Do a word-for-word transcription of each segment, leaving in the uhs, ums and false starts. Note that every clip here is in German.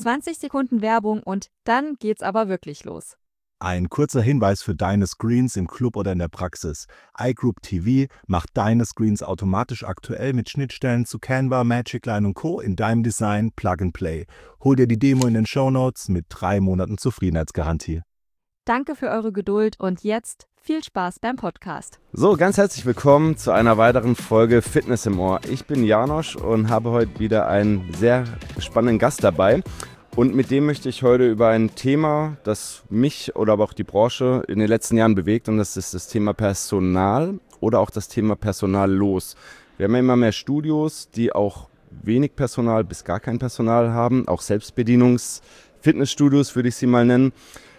zwanzig Sekunden Werbung und dann geht's aber wirklich los. Ein kurzer Hinweis für deine Screens im Club oder in der Praxis. iGroup T V macht deine Screens automatisch aktuell mit Schnittstellen zu Canva, Magicline und Co. in deinem Design Plug and Play. Hol dir die Demo in den Shownotes mit drei Monaten Zufriedenheitsgarantie. Danke für eure Geduld und jetzt viel Spaß beim Podcast. So, ganz herzlich willkommen zu einer weiteren Folge Fitness im Ohr. Ich bin Janosch und habe heute wieder einen sehr spannenden Gast dabei. Und mit dem möchte ich heute über ein Thema, das mich oder aber auch die Branche in den letzten Jahren bewegt, und das ist das Thema Personal oder auch das Thema Personallos. Wir haben ja immer mehr Studios, die auch wenig Personal bis gar kein Personal haben, auch Selbstbedienungs-Fitnessstudios würde ich sie mal nennen.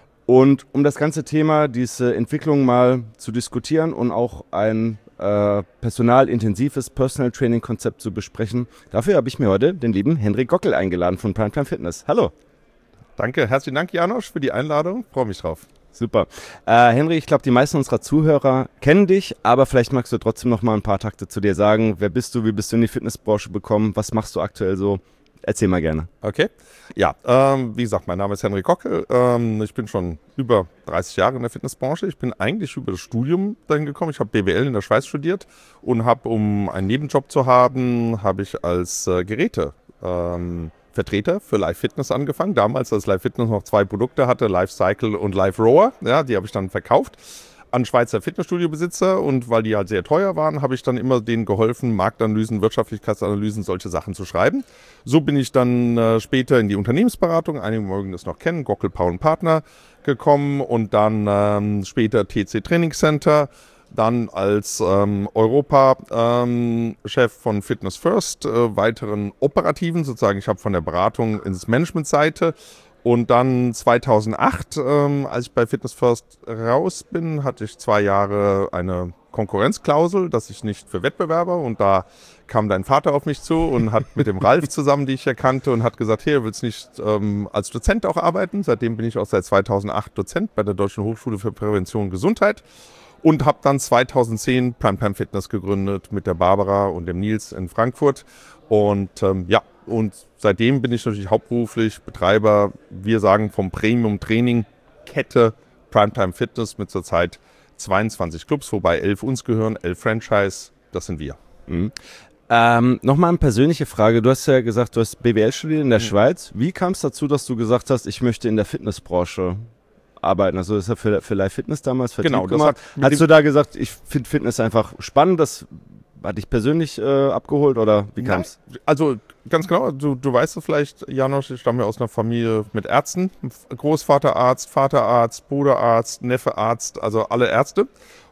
Und um das ganze Thema, diese Entwicklung mal zu diskutieren und auch ein äh, personalintensives Personal Training Konzept zu besprechen, dafür habe ich mir heute den lieben Henrik Gockel eingeladen von Primetime Fitness. Hallo. Danke, herzlichen Dank Janosch für die Einladung, freue mich drauf. Super. Äh, Henrik, ich glaube, die meisten unserer Zuhörer kennen dich, aber vielleicht magst du trotzdem noch mal ein paar Takte zu dir sagen. Wer bist du, wie bist du in die Fitnessbranche gekommen, was machst du aktuell so? Erzähl mal gerne. Okay, ja, ähm, wie gesagt, mein Name ist Henrik Gockel. Ähm, ich bin schon über dreißig Jahre in der Fitnessbranche. Ich bin eigentlich über das Studium dahin gekommen. Ich habe B W L in der Schweiz studiert und habe, um einen Nebenjob zu haben, habe ich als äh, Geräte ähm, Vertreter für Live Fitness angefangen. Damals, als Live Fitness noch zwei Produkte hatte, Live Cycle und Live Rower. Ja, die habe ich dann verkauft an Schweizer Fitnessstudio-Besitzer, und weil die halt sehr teuer waren, habe ich dann immer denen geholfen, Marktanalysen, Wirtschaftlichkeitsanalysen, solche Sachen zu schreiben. So bin ich dann äh, später in die Unternehmensberatung, einige mögen das noch kennen, Gockel, Paul und Partner gekommen, und dann ähm, später T C Training Center, dann als ähm, Europa-Chef ähm, von Fitness First, äh, weiteren operativen, sozusagen, ich habe von der Beratung ins Management-Seite. Und dann zweitausendacht, ähm, als ich bei Fitness First raus bin, hatte ich zwei Jahre eine Konkurrenzklausel, dass ich nicht für Wettbewerber, und da kam dein Vater auf mich zu und hat mit dem Ralf zusammen, die ich ja kannte, und hat gesagt, hey, du willst nicht ähm, als Dozent auch arbeiten? Seitdem bin ich auch seit zweitausendacht Dozent bei der Deutschen Hochschule für Prävention und Gesundheit und habe dann zweitausendzehn Primetime Fitness gegründet mit der Barbara und dem Nils in Frankfurt. Und ähm, ja, und seitdem bin ich natürlich hauptberuflich Betreiber, wir sagen vom Premium-Training-Kette Primetime Fitness mit zurzeit zweiundzwanzig Clubs, wobei elf uns gehören, elf Franchise, das sind wir. Mhm. Ähm, Nochmal eine persönliche Frage. Du hast ja gesagt, du hast B W L studiert in der mhm. Schweiz. Wie kam es dazu, dass du gesagt hast, ich möchte in der Fitnessbranche arbeiten? Also das ist ja für, für Live Fitness damals Vertrieb genau, das gemacht. Hat Hast du da gesagt, ich finde Fitness einfach spannend, das hat dich persönlich äh, abgeholt, oder wie kam es? Also ganz genau, du, du weißt es vielleicht, Janosch, ich stamme ja aus einer Familie mit Ärzten. Großvaterarzt, Vaterarzt, Bruderarzt, Neffe-Arzt, also alle Ärzte.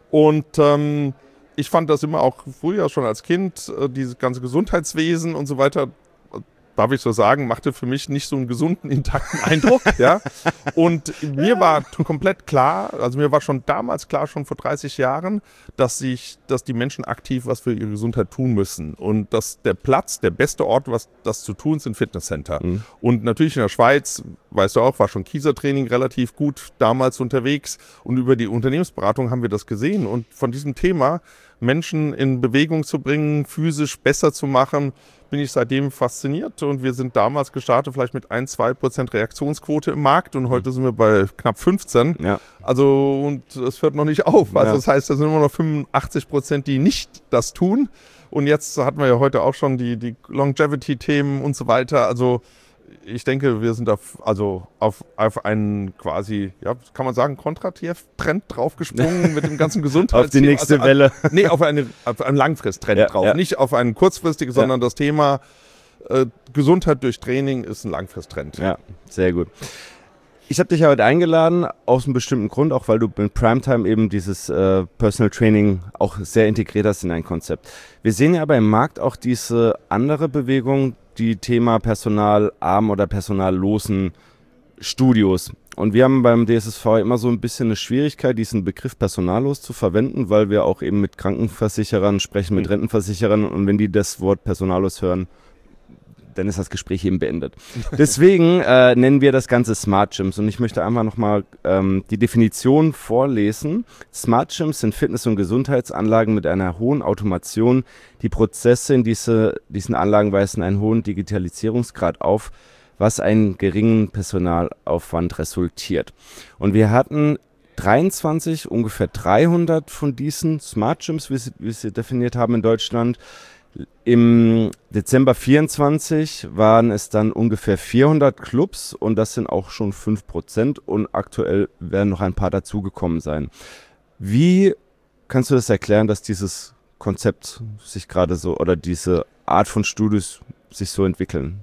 Und ähm, ich fand das immer auch früher schon als Kind, äh, dieses ganze Gesundheitswesen und so weiter, darf ich so sagen, machte für mich nicht so einen gesunden, intakten Eindruck. Ja? Und mir war komplett klar, also mir war schon damals klar, schon vor dreißig Jahren, dass sich, dass die Menschen aktiv was für ihre Gesundheit tun müssen. Und dass der Platz, der beste Ort, was das zu tun, sind Fitnesscenter. Mhm. Und natürlich in der Schweiz, weißt du auch, war schon Kiesertraining relativ gut damals unterwegs. Und über die Unternehmensberatung haben wir das gesehen. Und von diesem Thema, Menschen in Bewegung zu bringen, physisch besser zu machen, bin ich seitdem fasziniert, und wir sind damals gestartet vielleicht mit ein bis zwei Prozent Reaktionsquote im Markt, und heute sind wir bei knapp fünfzehn. Ja. Also, und es hört noch nicht auf. Also ja. Das heißt, da sind immer noch fünfundachtzig Prozent, die nicht das tun, und jetzt hatten wir ja heute auch schon die, die Longevity-Themen und so weiter. Also ich denke, wir sind auf, also auf, auf einen quasi, ja, kann man sagen, Kontra-Trend draufgesprungen mit dem ganzen Gesundheitsthema. Auf die nächste also, Welle. Nee, auf, eine, auf einen Langfrist-Trend ja, drauf. Ja. Nicht auf einen kurzfristigen, sondern ja. das Thema äh, Gesundheit durch Training ist ein Langfrist-Trend. Ja, sehr gut. Ich habe dich ja heute eingeladen, aus einem bestimmten Grund, auch weil du in Primetime eben dieses äh, Personal Training auch sehr integriert hast in ein Konzept. Wir sehen ja aber im Markt auch diese andere Bewegung, die Thema personalarm oder personallosen Studios. Und wir haben beim D S S V immer so ein bisschen eine Schwierigkeit, diesen Begriff personallos zu verwenden, weil wir auch eben mit Krankenversicherern sprechen, mit Rentenversicherern, und wenn die das Wort personallos hören, dann ist das Gespräch eben beendet. Deswegen äh, nennen wir das Ganze Smart Gyms, und ich möchte einfach nochmal ähm, die Definition vorlesen. Smart Gyms sind Fitness- und Gesundheitsanlagen mit einer hohen Automation. Die Prozesse in diese, diesen Anlagen weisen einen hohen Digitalisierungsgrad auf, was einen geringen Personalaufwand resultiert. Und wir hatten dreiundzwanzig, ungefähr dreihundert von diesen Smart Gyms, wie sie, wie sie definiert haben in Deutschland. Im Dezember vierundzwanzig waren es dann ungefähr vierhundert Clubs und das sind auch schon fünf Prozent und aktuell werden noch ein paar dazugekommen sein. Wie kannst du das erklären, dass dieses Konzept sich gerade so oder diese Art von Studios sich so entwickeln?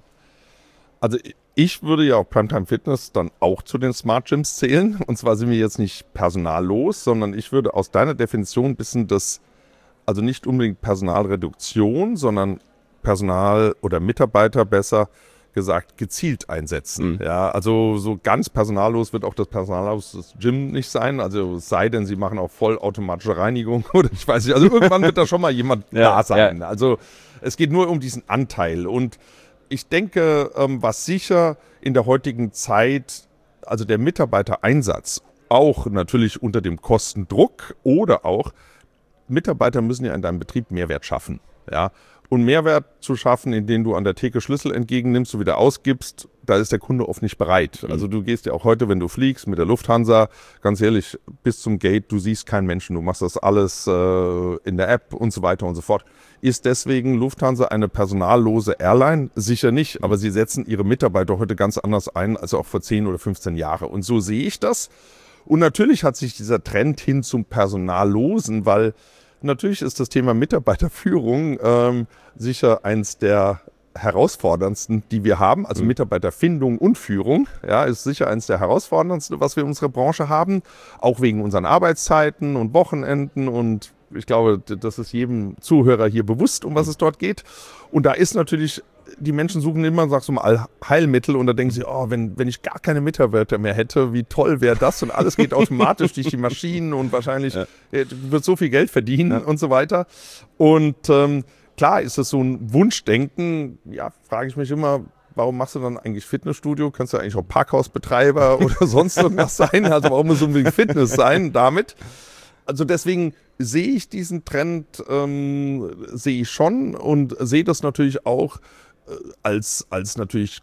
Also ich würde ja auch Primetime Fitness dann auch zu den Smart Gyms zählen. Und zwar sind wir jetzt nicht personallos, sondern ich würde aus deiner Definition ein bisschen das, also nicht unbedingt Personalreduktion, sondern Personal oder Mitarbeiter besser gesagt gezielt einsetzen. Mhm. Ja, also so ganz personallos wird auch das personallose Gym nicht sein. Also es sei denn, sie machen auch vollautomatische Reinigung oder ich weiß nicht. Also irgendwann wird da schon mal jemand ja, da sein. Ja. Also es geht nur um diesen Anteil. Und ich denke, was sicher in der heutigen Zeit, also der Mitarbeitereinsatz, auch natürlich unter dem Kostendruck oder auch Mitarbeiter müssen ja in deinem Betrieb Mehrwert schaffen. Ja? Und Mehrwert zu schaffen, indem du an der Theke Schlüssel entgegennimmst und wieder ausgibst, da ist der Kunde oft nicht bereit. Mhm. Also du gehst ja auch heute, wenn du fliegst mit der Lufthansa, ganz ehrlich, bis zum Gate, du siehst keinen Menschen, du machst das alles äh, in der App und so weiter und so fort. Ist deswegen Lufthansa eine personallose Airline? Sicher nicht, aber sie setzen ihre Mitarbeiter heute ganz anders ein als auch vor zehn oder fünfzehn Jahren. Und so sehe ich das. Und natürlich hat sich dieser Trend hin zum Personallosen, weil natürlich ist das Thema Mitarbeiterführung ähm, sicher eins der herausforderndsten, die wir haben. Also mhm. Mitarbeiterfindung und Führung, ja, ist sicher eins der herausforderndsten, was wir in unserer Branche haben. Auch wegen unseren Arbeitszeiten und Wochenenden und ich glaube, das ist jedem Zuhörer hier bewusst, um was es dort geht. Und da ist natürlich, die Menschen suchen immer, sagst du mal, Heilmittel und da denken sie, oh, wenn, wenn ich gar keine Mitarbeiter mehr hätte, wie toll wäre das? Und alles geht automatisch durch die Maschinen und wahrscheinlich ja. wird so viel Geld verdienen ja. und so weiter. Und ähm, klar ist es so ein Wunschdenken. Ja, frage ich mich immer, warum machst du dann eigentlich Fitnessstudio? Kannst du eigentlich auch Parkhausbetreiber oder sonst irgendwas sein? Also warum muss unbedingt Fitness sein damit? Also deswegen sehe ich diesen Trend, ähm, sehe ich schon und sehe das natürlich auch äh, als, als natürlich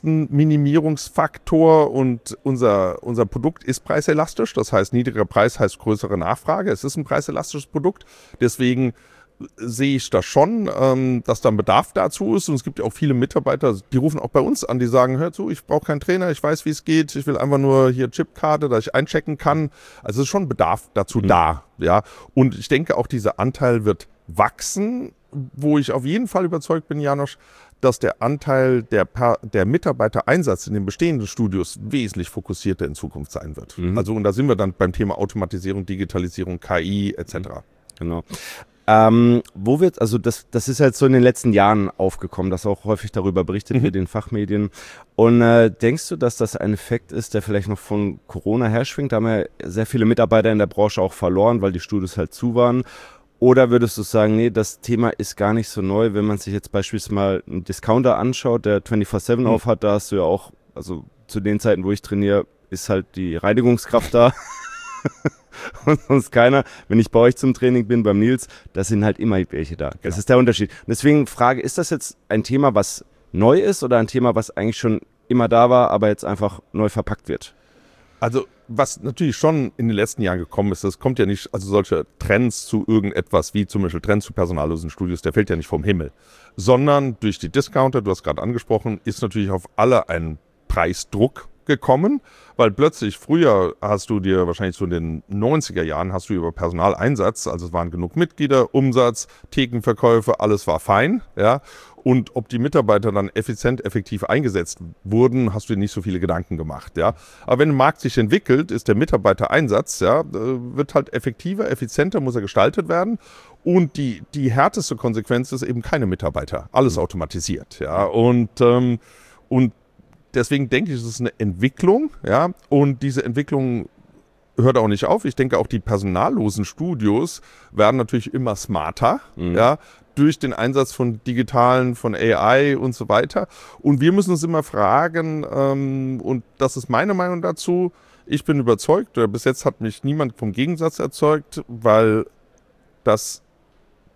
Kostenminimierungsfaktor und unser, unser Produkt ist preiselastisch. Das heißt, niedriger Preis heißt größere Nachfrage. Es ist ein preiselastisches Produkt. Deswegen sehe ich das schon, ähm, dass da ein Bedarf dazu ist. Und es gibt ja auch viele Mitarbeiter, die rufen auch bei uns an, die sagen, hör zu, ich brauche keinen Trainer, ich weiß, wie es geht, ich will einfach nur hier Chipkarte, dass ich einchecken kann. Also es ist schon Bedarf dazu mhm. da. Ja. Und ich denke, auch dieser Anteil wird wachsen, wo ich auf jeden Fall überzeugt bin, Janosch, dass der Anteil der, per, der Mitarbeitereinsatz in den bestehenden Studios wesentlich fokussierter in Zukunft sein wird. Mhm. Also und da sind wir dann beim Thema Automatisierung, Digitalisierung, K I et cetera. Genau. Ähm, wo wird, also das, das ist halt so in den letzten Jahren aufgekommen, dass auch häufig darüber berichtet mhm. wird in den Fachmedien. Und äh, denkst du, dass das ein Effekt ist, der vielleicht noch von Corona herschwingt? Da haben ja sehr viele Mitarbeiter in der Branche auch verloren, weil die Studios halt zu waren. Oder würdest du sagen, nee, das Thema ist gar nicht so neu, wenn man sich jetzt beispielsweise mal einen Discounter anschaut, der vierundzwanzig sieben mhm. auf hat, da hast du ja auch, also zu den Zeiten, wo ich trainiere, ist halt die Reinigungskraft da. Und sonst keiner. Wenn ich bei euch zum Training bin, beim Nils, da sind halt immer welche da. Das genau. ist der Unterschied. Und deswegen frage, ist das jetzt ein Thema, was neu ist oder ein Thema, was eigentlich schon immer da war, aber jetzt einfach neu verpackt wird? Also was natürlich schon in den letzten Jahren gekommen ist, das kommt ja nicht, also solche Trends zu irgendetwas, wie zum Beispiel Trends zu personallosen Studios, der fällt ja nicht vom Himmel, sondern durch die Discounter, du hast gerade angesprochen, ist natürlich auf alle ein Preisdruck gekommen, weil plötzlich früher hast du dir wahrscheinlich so in den neunziger Jahren hast du über Personaleinsatz, also es waren genug Mitglieder, Umsatz, Thekenverkäufe, alles war fein, ja, und ob die Mitarbeiter dann effizient, effektiv eingesetzt wurden, hast du dir nicht so viele Gedanken gemacht, ja. Aber wenn der Markt sich entwickelt, ist der Mitarbeitereinsatz, ja, wird halt effektiver, effizienter, muss er gestaltet werden. Und die, die härteste Konsequenz ist eben keine Mitarbeiter, alles automatisiert, ja, und, ähm, und deswegen denke ich, es ist eine Entwicklung, ja, und diese Entwicklung hört auch nicht auf. Ich denke, auch die personallosen Studios werden natürlich immer smarter, mhm. ja, durch den Einsatz von digitalen, von A I und so weiter. Und wir müssen uns immer fragen, ähm, und das ist meine Meinung dazu, ich bin überzeugt, oder bis jetzt hat mich niemand vom Gegensatz erzeugt, weil das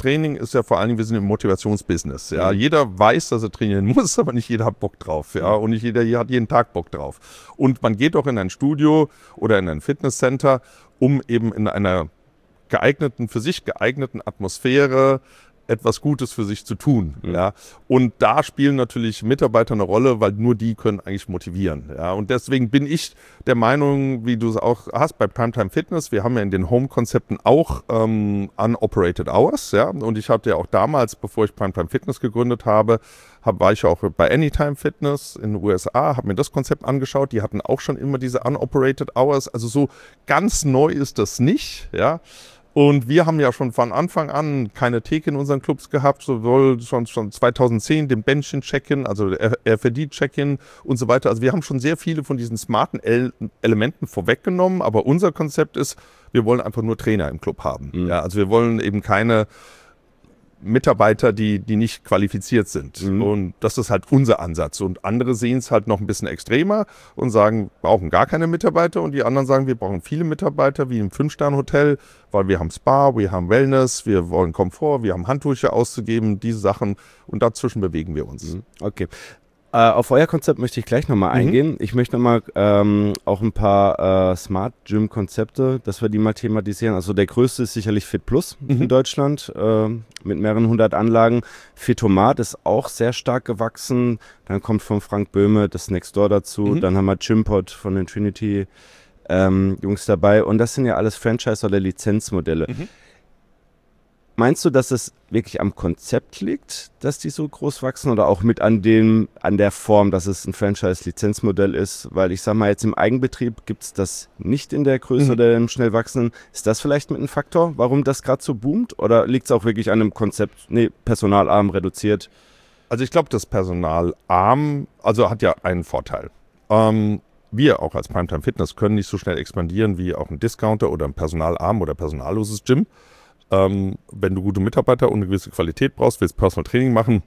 Training ist ja vor allen Dingen, wir sind im Motivationsbusiness. Ja? Mhm. Jeder weiß, dass er trainieren muss, aber nicht jeder hat Bock drauf. Ja? Und nicht jeder hat jeden Tag Bock drauf. Und man geht auch in ein Studio oder in ein Fitnesscenter, um eben in einer geeigneten, für sich geeigneten Atmosphäre etwas Gutes für sich zu tun. Mhm. Ja. Und da spielen natürlich Mitarbeiter eine Rolle, weil nur die können eigentlich motivieren. Ja. Und deswegen bin ich der Meinung, wie du es auch hast bei Primetime Fitness, wir haben ja in den Home-Konzepten auch ähm, Unoperated Hours. Ja. Und ich hatte ja auch damals, bevor ich Primetime Fitness gegründet habe, hab, war ich auch bei Anytime Fitness in den U S A, habe mir das Konzept angeschaut. Die hatten auch schon immer diese Unoperated Hours. Also so ganz neu ist das nicht. Ja. Und wir haben ja schon von Anfang an keine Theke in unseren Clubs gehabt, sowohl schon, schon zweitausendzehn den Benchen-Check-In, also R F I D-Check-In und so weiter. Also wir haben schon sehr viele von diesen smarten El- Elementen vorweggenommen, aber unser Konzept ist, wir wollen einfach nur Trainer im Club haben. Mhm. Ja, also wir wollen eben keine Mitarbeiter, die, die nicht qualifiziert sind. Mhm. Und das ist halt unser Ansatz. Und andere sehen es halt noch ein bisschen extremer und sagen, wir brauchen gar keine Mitarbeiter. Und die anderen sagen, wir brauchen viele Mitarbeiter, wie im Fünf-Sterne-Hotel, weil wir haben Spa, wir haben Wellness, wir wollen Komfort, wir haben Handtücher auszugeben, diese Sachen. Und dazwischen bewegen wir uns. Mhm. Okay. Äh, auf euer Konzept möchte ich gleich nochmal mhm. eingehen. Ich möchte nochmal ähm, auch ein paar äh, Smart Gym Konzepte, dass wir die mal thematisieren. Also der größte ist sicherlich Fit Plus mhm. in Deutschland äh, mit mehreren hundert Anlagen. Fitomat ist auch sehr stark gewachsen. Dann kommt von Frank Böhme das Nextdoor dazu. Mhm. Dann haben wir Gympod von den Trinity ähm, Jungs dabei. Und das sind ja alles Franchise- oder Lizenzmodelle. Mhm. Meinst du, dass es wirklich am Konzept liegt, dass die so groß wachsen oder auch mit an dem, an der Form, dass es ein Franchise-Lizenzmodell ist? Weil ich sag mal, jetzt im Eigenbetrieb gibt es das nicht in der Größe mhm. oder im schnell wachsenden. Ist das vielleicht mit ein Faktor, warum das gerade so boomt? Oder liegt es auch wirklich an einem Konzept, nee, personalarm reduziert? Also ich glaube, das personalarm, also hat ja einen Vorteil. Ähm, wir auch als Primetime Fitness können nicht so schnell expandieren wie auch ein Discounter oder ein personalarm oder personalloses Gym. Ähm, wenn du gute Mitarbeiter und eine gewisse Qualität brauchst, willst Personal Training machen,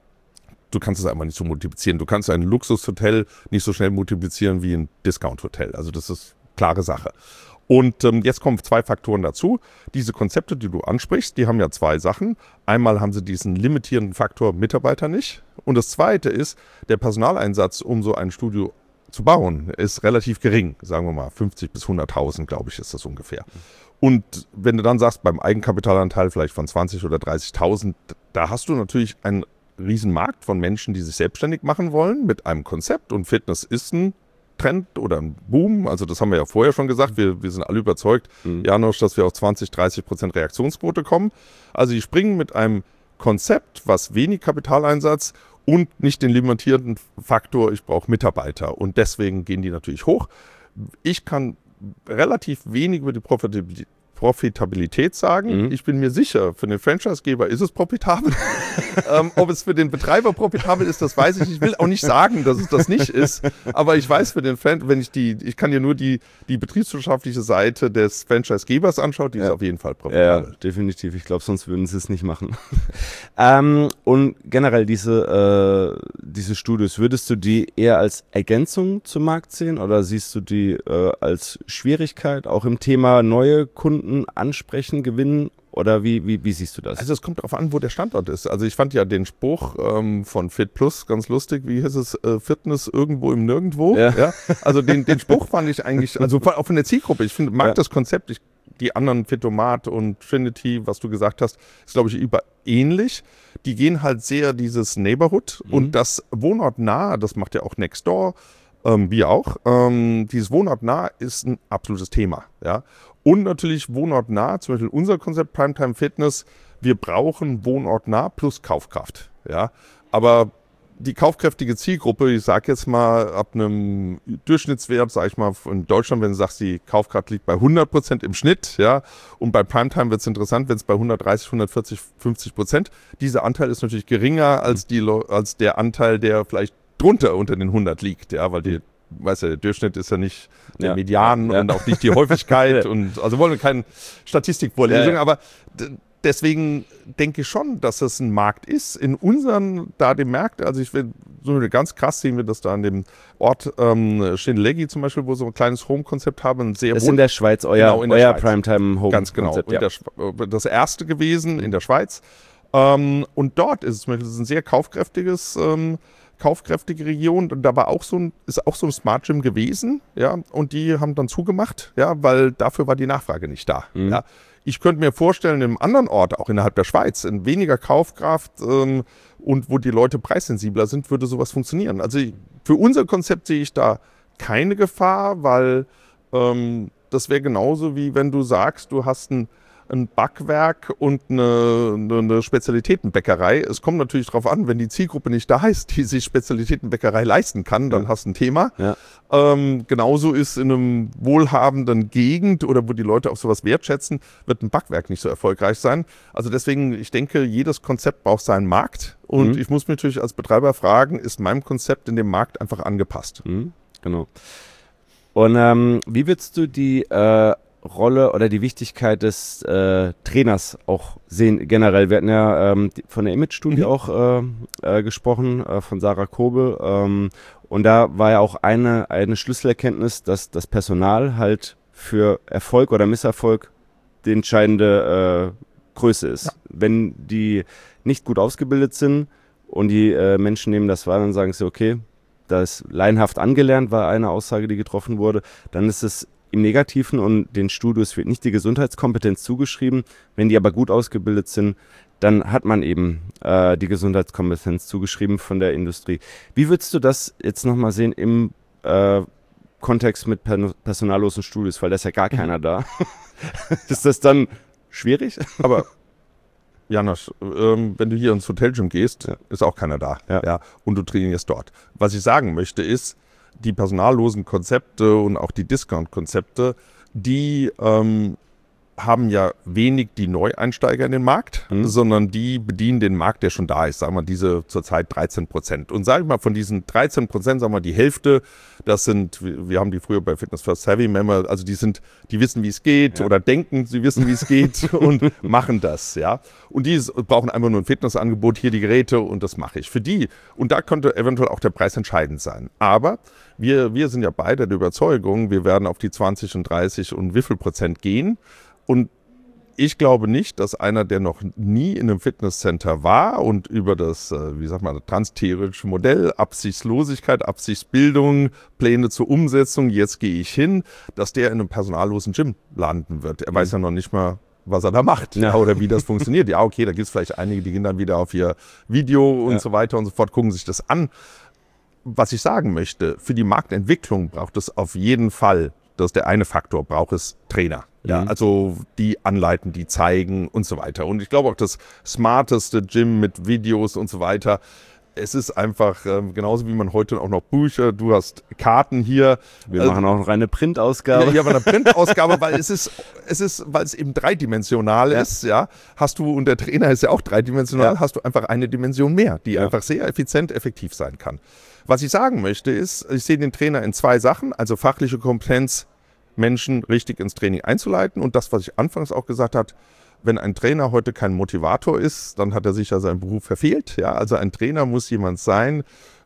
du kannst es einfach nicht so multiplizieren. Du kannst ein Luxushotel nicht so schnell multiplizieren wie ein Discount-Hotel. Also das ist eine klare Sache. Und ähm, jetzt kommen zwei Faktoren dazu. Diese Konzepte, die du ansprichst, die haben ja zwei Sachen. Einmal haben sie diesen limitierenden Faktor Mitarbeiter nicht. Und das zweite ist, der Personaleinsatz, um so ein Studio zu bauen, ist relativ gering. Sagen wir mal fünfzig bis hunderttausend, glaube ich, ist das ungefähr. Und wenn du dann sagst, beim Eigenkapitalanteil vielleicht von zwanzig oder dreißigtausend, da hast du natürlich einen riesen Markt von Menschen, die sich selbstständig machen wollen mit einem Konzept. Und Fitness ist ein Trend oder ein Boom. Also das haben wir ja vorher schon gesagt. Wir, wir sind alle überzeugt, mhm. Janosch, dass wir auf zwanzig, dreißig Prozent Reaktionsquote kommen. Also die springen mit einem Konzept, was wenig Kapitaleinsatz und nicht den limitierenden Faktor, ich brauche Mitarbeiter. Und deswegen gehen die natürlich hoch. Ich kann relativ wenig über die Profitabilität Profitabilität sagen. Mhm. Ich bin mir sicher, für den Franchisegeber ist es profitabel. ähm, ob es für den Betreiber profitabel ist, das weiß ich. Ich will auch nicht sagen, dass es das nicht ist. Aber ich weiß für den Fan, wenn ich die, ich kann ja nur die, die betriebswirtschaftliche Seite des Franchisegebers anschauen, die ja. ist auf jeden Fall profitabel. Ja, definitiv. Ich glaube, sonst würden sie es nicht machen. ähm, und generell diese, äh, diese Studios, würdest du die eher als Ergänzung zum Markt sehen oder siehst du die äh, als Schwierigkeit, auch im Thema neue Kunden ansprechen, gewinnen oder wie, wie, wie siehst du das? Also es kommt darauf an, wo der Standort ist. Also ich fand ja den Spruch ähm, von Fit Plus ganz lustig, wie hieß es, äh, Fitness irgendwo im Nirgendwo. Ja. Ja? Also den, den Spruch fand ich eigentlich, also auch von der Zielgruppe, ich finde, mag ja. das Konzept, ich, die anderen Fitomat und Trinity, was du gesagt hast, ist glaube ich über ähnlich. Die gehen halt sehr dieses Neighborhood mhm. und das wohnortnah, das macht ja auch Nextdoor, ähm, wir auch, ähm, dieses wohnortnah ist ein absolutes Thema, ja. Und natürlich wohnortnah, zum Beispiel unser Konzept Primetime Fitness, wir brauchen wohnortnah plus Kaufkraft. Ja? Aber die kaufkräftige Zielgruppe, ich sage jetzt mal ab einem Durchschnittswert, sage ich mal in Deutschland, wenn du sagst, die Kaufkraft liegt bei hundert Prozent im Schnitt, ja, und bei Primetime wird es interessant, wenn es bei hundertdreißig, hundertvierzig, fünfzig Prozent, dieser Anteil ist natürlich geringer als, die, als der Anteil, der vielleicht drunter unter den hundert liegt, ja, weil die weißt du, der Durchschnitt ist ja nicht der ja. Median ja. und auch nicht die Häufigkeit und also wollen wir keine Statistikvorlesung, ja, ja. aber d- deswegen denke ich schon, dass das ein Markt ist. In unseren, da dem Markt, also ich will, so ganz krass sehen wir das da an dem Ort ähm, Schindellegi zum Beispiel, wo wir so ein kleines Home-Konzept haben. Ein sehr das ist in der Schweiz, euer, genau, in der euer Schweiz. Primetime-Home-Konzept. Ganz genau, ja. in der, das erste gewesen in der Schweiz. Ähm, und dort ist es zum Beispiel ein sehr kaufkräftiges ähm, kaufkräftige Region, und da war auch so ein, ist auch so ein Smart Gym gewesen, ja, und die haben dann zugemacht, ja, weil dafür war die Nachfrage nicht da. Mhm. Ja. Ich könnte mir vorstellen, in einem anderen Ort, auch innerhalb der Schweiz, in weniger Kaufkraft ähm, und wo die Leute preissensibler sind, würde sowas funktionieren. Also für unser Konzept sehe ich da keine Gefahr, weil ähm, das wäre genauso wie wenn du sagst, du hast ein ein Backwerk und eine, eine Spezialitätenbäckerei. Es kommt natürlich darauf an, wenn die Zielgruppe nicht da ist, die sich Spezialitätenbäckerei leisten kann, dann ja. hast du ein Thema. Ja. Ähm, genauso ist in einem wohlhabenden Gegend oder wo die Leute auf sowas wertschätzen, wird ein Backwerk nicht so erfolgreich sein. Also deswegen, ich denke, jedes Konzept braucht seinen Markt und mhm. ich muss mich natürlich als Betreiber fragen, ist meinem Konzept in dem Markt einfach angepasst? Mhm. Genau. Und ähm, wie würdest du die äh Rolle oder die Wichtigkeit des äh, Trainers auch sehen generell? Wir hatten ja ähm, die, von der Image-Studie mhm. auch äh, äh, gesprochen, äh, von Sarah Kobe. Ähm, und da war ja auch eine, eine Schlüsselerkenntnis, dass das Personal halt für Erfolg oder Misserfolg die entscheidende äh, Größe ist. Ja. Wenn die nicht gut ausgebildet sind und die äh, Menschen nehmen das wahr, dann sagen sie, okay, das ist laienhaft angelernt, war eine Aussage, die getroffen wurde, dann ist es im Negativen und den Studios wird nicht die Gesundheitskompetenz zugeschrieben. Wenn die aber gut ausgebildet sind, dann hat man eben äh, die Gesundheitskompetenz zugeschrieben von der Industrie. Wie würdest du das jetzt nochmal sehen im äh, Kontext mit per- personallosen Studios? Weil da ist ja gar keiner da. Ist das dann schwierig? Aber Janosch, ähm, wenn du hier ins Hotelgym gehst, ja. ist auch keiner da. Ja. Ja, und du trainierst dort. Was ich sagen möchte ist, die personallosen Konzepte und auch die Discount-Konzepte, die ähm, haben ja wenig die Neueinsteiger in den Markt, mhm. sondern die bedienen den Markt, der schon da ist. Sagen wir diese zurzeit dreizehn Prozent. Und sage ich mal, von diesen dreizehn Prozent, sagen wir die Hälfte, das sind, wir haben die früher bei Fitness First Savvy Member, also die sind, die wissen, wie es geht ja. oder denken, sie wissen, wie es geht und machen das, ja. Und die brauchen einfach nur ein Fitnessangebot, hier die Geräte und das mache ich. Für die, und da könnte eventuell auch der Preis entscheidend sein. Aber wir, wir sind ja beide der Überzeugung, wir werden auf die zwanzig und dreißig und wie viel Prozent gehen. Und ich glaube nicht, dass einer, der noch nie in einem Fitnesscenter war und über das, wie sagt man, transtheoretische Modell, Absichtslosigkeit, Absichtsbildung, Pläne zur Umsetzung, jetzt gehe ich hin, dass der in einem personallosen Gym landen wird. Er mhm. weiß ja noch nicht mal, was er da macht ja. oder wie das funktioniert. Ja, okay, da gibt es vielleicht einige, die gehen dann wieder auf ihr Video und ja. so weiter und so fort, gucken sich das an. Was ich sagen möchte, für die Marktentwicklung braucht es auf jeden Fall, das ist der eine Faktor, braucht es Trainer. Ja, mhm. also die anleiten, die zeigen und so weiter. Und ich glaube auch das smarteste Gym mit Videos und so weiter. Es ist einfach ähm, genauso wie man heute auch noch Bücher, du hast Karten hier. Wir äh, machen auch noch eine Printausgabe. Ja, ja, aber eine Printausgabe, weil es ist, es ist, weil es eben dreidimensional ja. ist, ja. Hast du, und der Trainer ist ja auch dreidimensional, ja. hast du einfach eine Dimension mehr, die ja. einfach sehr effizient, effektiv sein kann. Was ich sagen möchte ist, ich sehe den Trainer in zwei Sachen, also fachliche Kompetenz, Menschen richtig ins Training einzuleiten und das, was ich anfangs auch gesagt habe, wenn ein Trainer heute kein Motivator ist, dann hat er sich ja seinen Beruf verfehlt. Ja? Also ein Trainer muss jemand sein,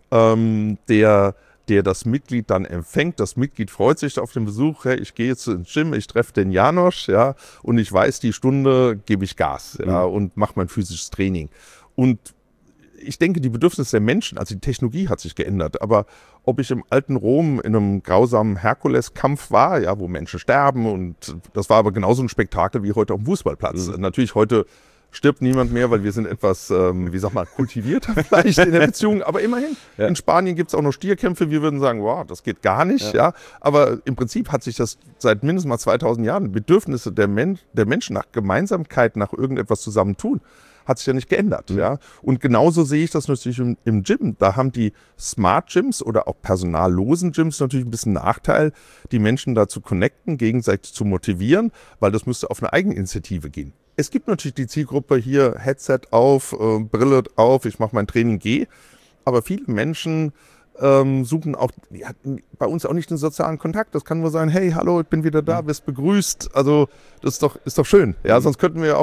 ähm, der, der das Mitglied dann empfängt. Das Mitglied freut sich auf den Besuch. Hey, ich gehe jetzt ins Gym, ich treffe den Janosch, ja, und ich weiß, die Stunde gebe ich Gas ja, mhm. und mache mein physisches Training. Und ich denke, die Bedürfnisse der Menschen, also die Technologie hat sich geändert, aber ob ich im alten Rom in einem grausamen Herkuleskampf war, ja, wo Menschen sterben und das war aber genauso ein Spektakel wie heute auf dem Fußballplatz. Mhm. Natürlich heute stirbt niemand mehr, weil wir sind etwas, ähm, wie sag mal, kultivierter vielleicht in der Beziehung, aber immerhin, ja. in Spanien gibt es auch noch Stierkämpfe, wir würden sagen, wow, das geht gar nicht, ja. ja, aber im Prinzip hat sich das seit mindestens mal zweitausend Jahren, Bedürfnisse der, Men- der Menschen nach Gemeinsamkeit, nach irgendetwas zusammentun, hat sich ja nicht geändert. Mhm. Ja? Und genauso sehe ich das natürlich im, im Gym. Da haben die Smart Gyms oder auch personallosen Gyms natürlich ein bisschen Nachteil, die Menschen da zu connecten, gegenseitig zu motivieren, weil das müsste auf eine Eigeninitiative gehen. Es gibt natürlich die Zielgruppe hier, Headset auf, äh, Brille auf, ich mache mein Training, gehe. Aber viele Menschen ähm, suchen auch, die hatten bei uns auch nicht den sozialen Kontakt. Das kann nur sein, hey, hallo, ich bin wieder da, wirst begrüßt. Also das ist doch, ist doch schön. Ja, mhm. Sonst könnten wir auch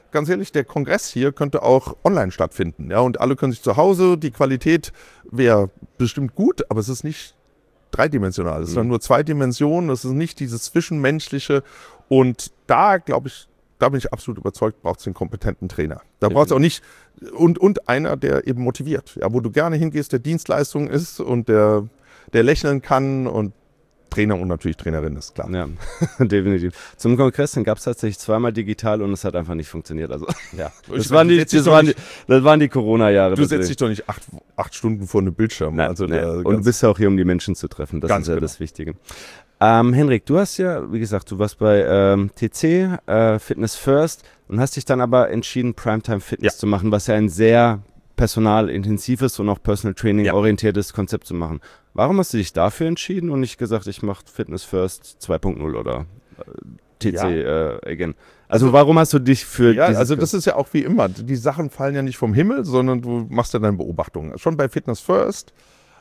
ganz ehrlich, der Kongress hier könnte auch online stattfinden. Ja, und alle können sich zu Hause, die Qualität wäre bestimmt gut, aber es ist nicht dreidimensional. Es ist dann nur zwei Dimensionen, es ist nicht dieses Zwischenmenschliche. Und da, glaube ich, da bin ich absolut überzeugt, braucht es einen kompetenten Trainer. Da braucht es auch nicht, und, und einer, der eben motiviert, ja, wo du gerne hingehst, der Dienstleistung ist und der, der lächeln kann und Trainer und natürlich Trainerin ist klar. Ja, definitiv. Zum Kongress gab es tatsächlich zweimal digital und es hat einfach nicht funktioniert. Also, ja. das, waren die, das, waren die, das waren die Corona-Jahre. Du setzt dich doch nicht acht, acht Stunden vor einem Bildschirm. Nein, also nee. Und du bist ja auch hier, um die Menschen zu treffen. Das ist ja genau das Wichtige. Ähm, Henrik, du hast ja, wie gesagt, du warst bei ähm, T C, äh, Fitness First und hast dich dann aber entschieden, Primetime Fitness ja. zu machen, was ja ein sehr personalintensives und auch Personal Training ja. orientiertes Konzept zu machen. Warum hast du dich dafür entschieden und nicht gesagt, ich mache Fitness First zwei Punkt null oder äh, T C ja. äh, again? Also, also warum hast du dich für Ja, also das ist ja auch wie immer. Die Sachen fallen ja nicht vom Himmel, sondern du machst ja deine Beobachtungen. Schon bei Fitness First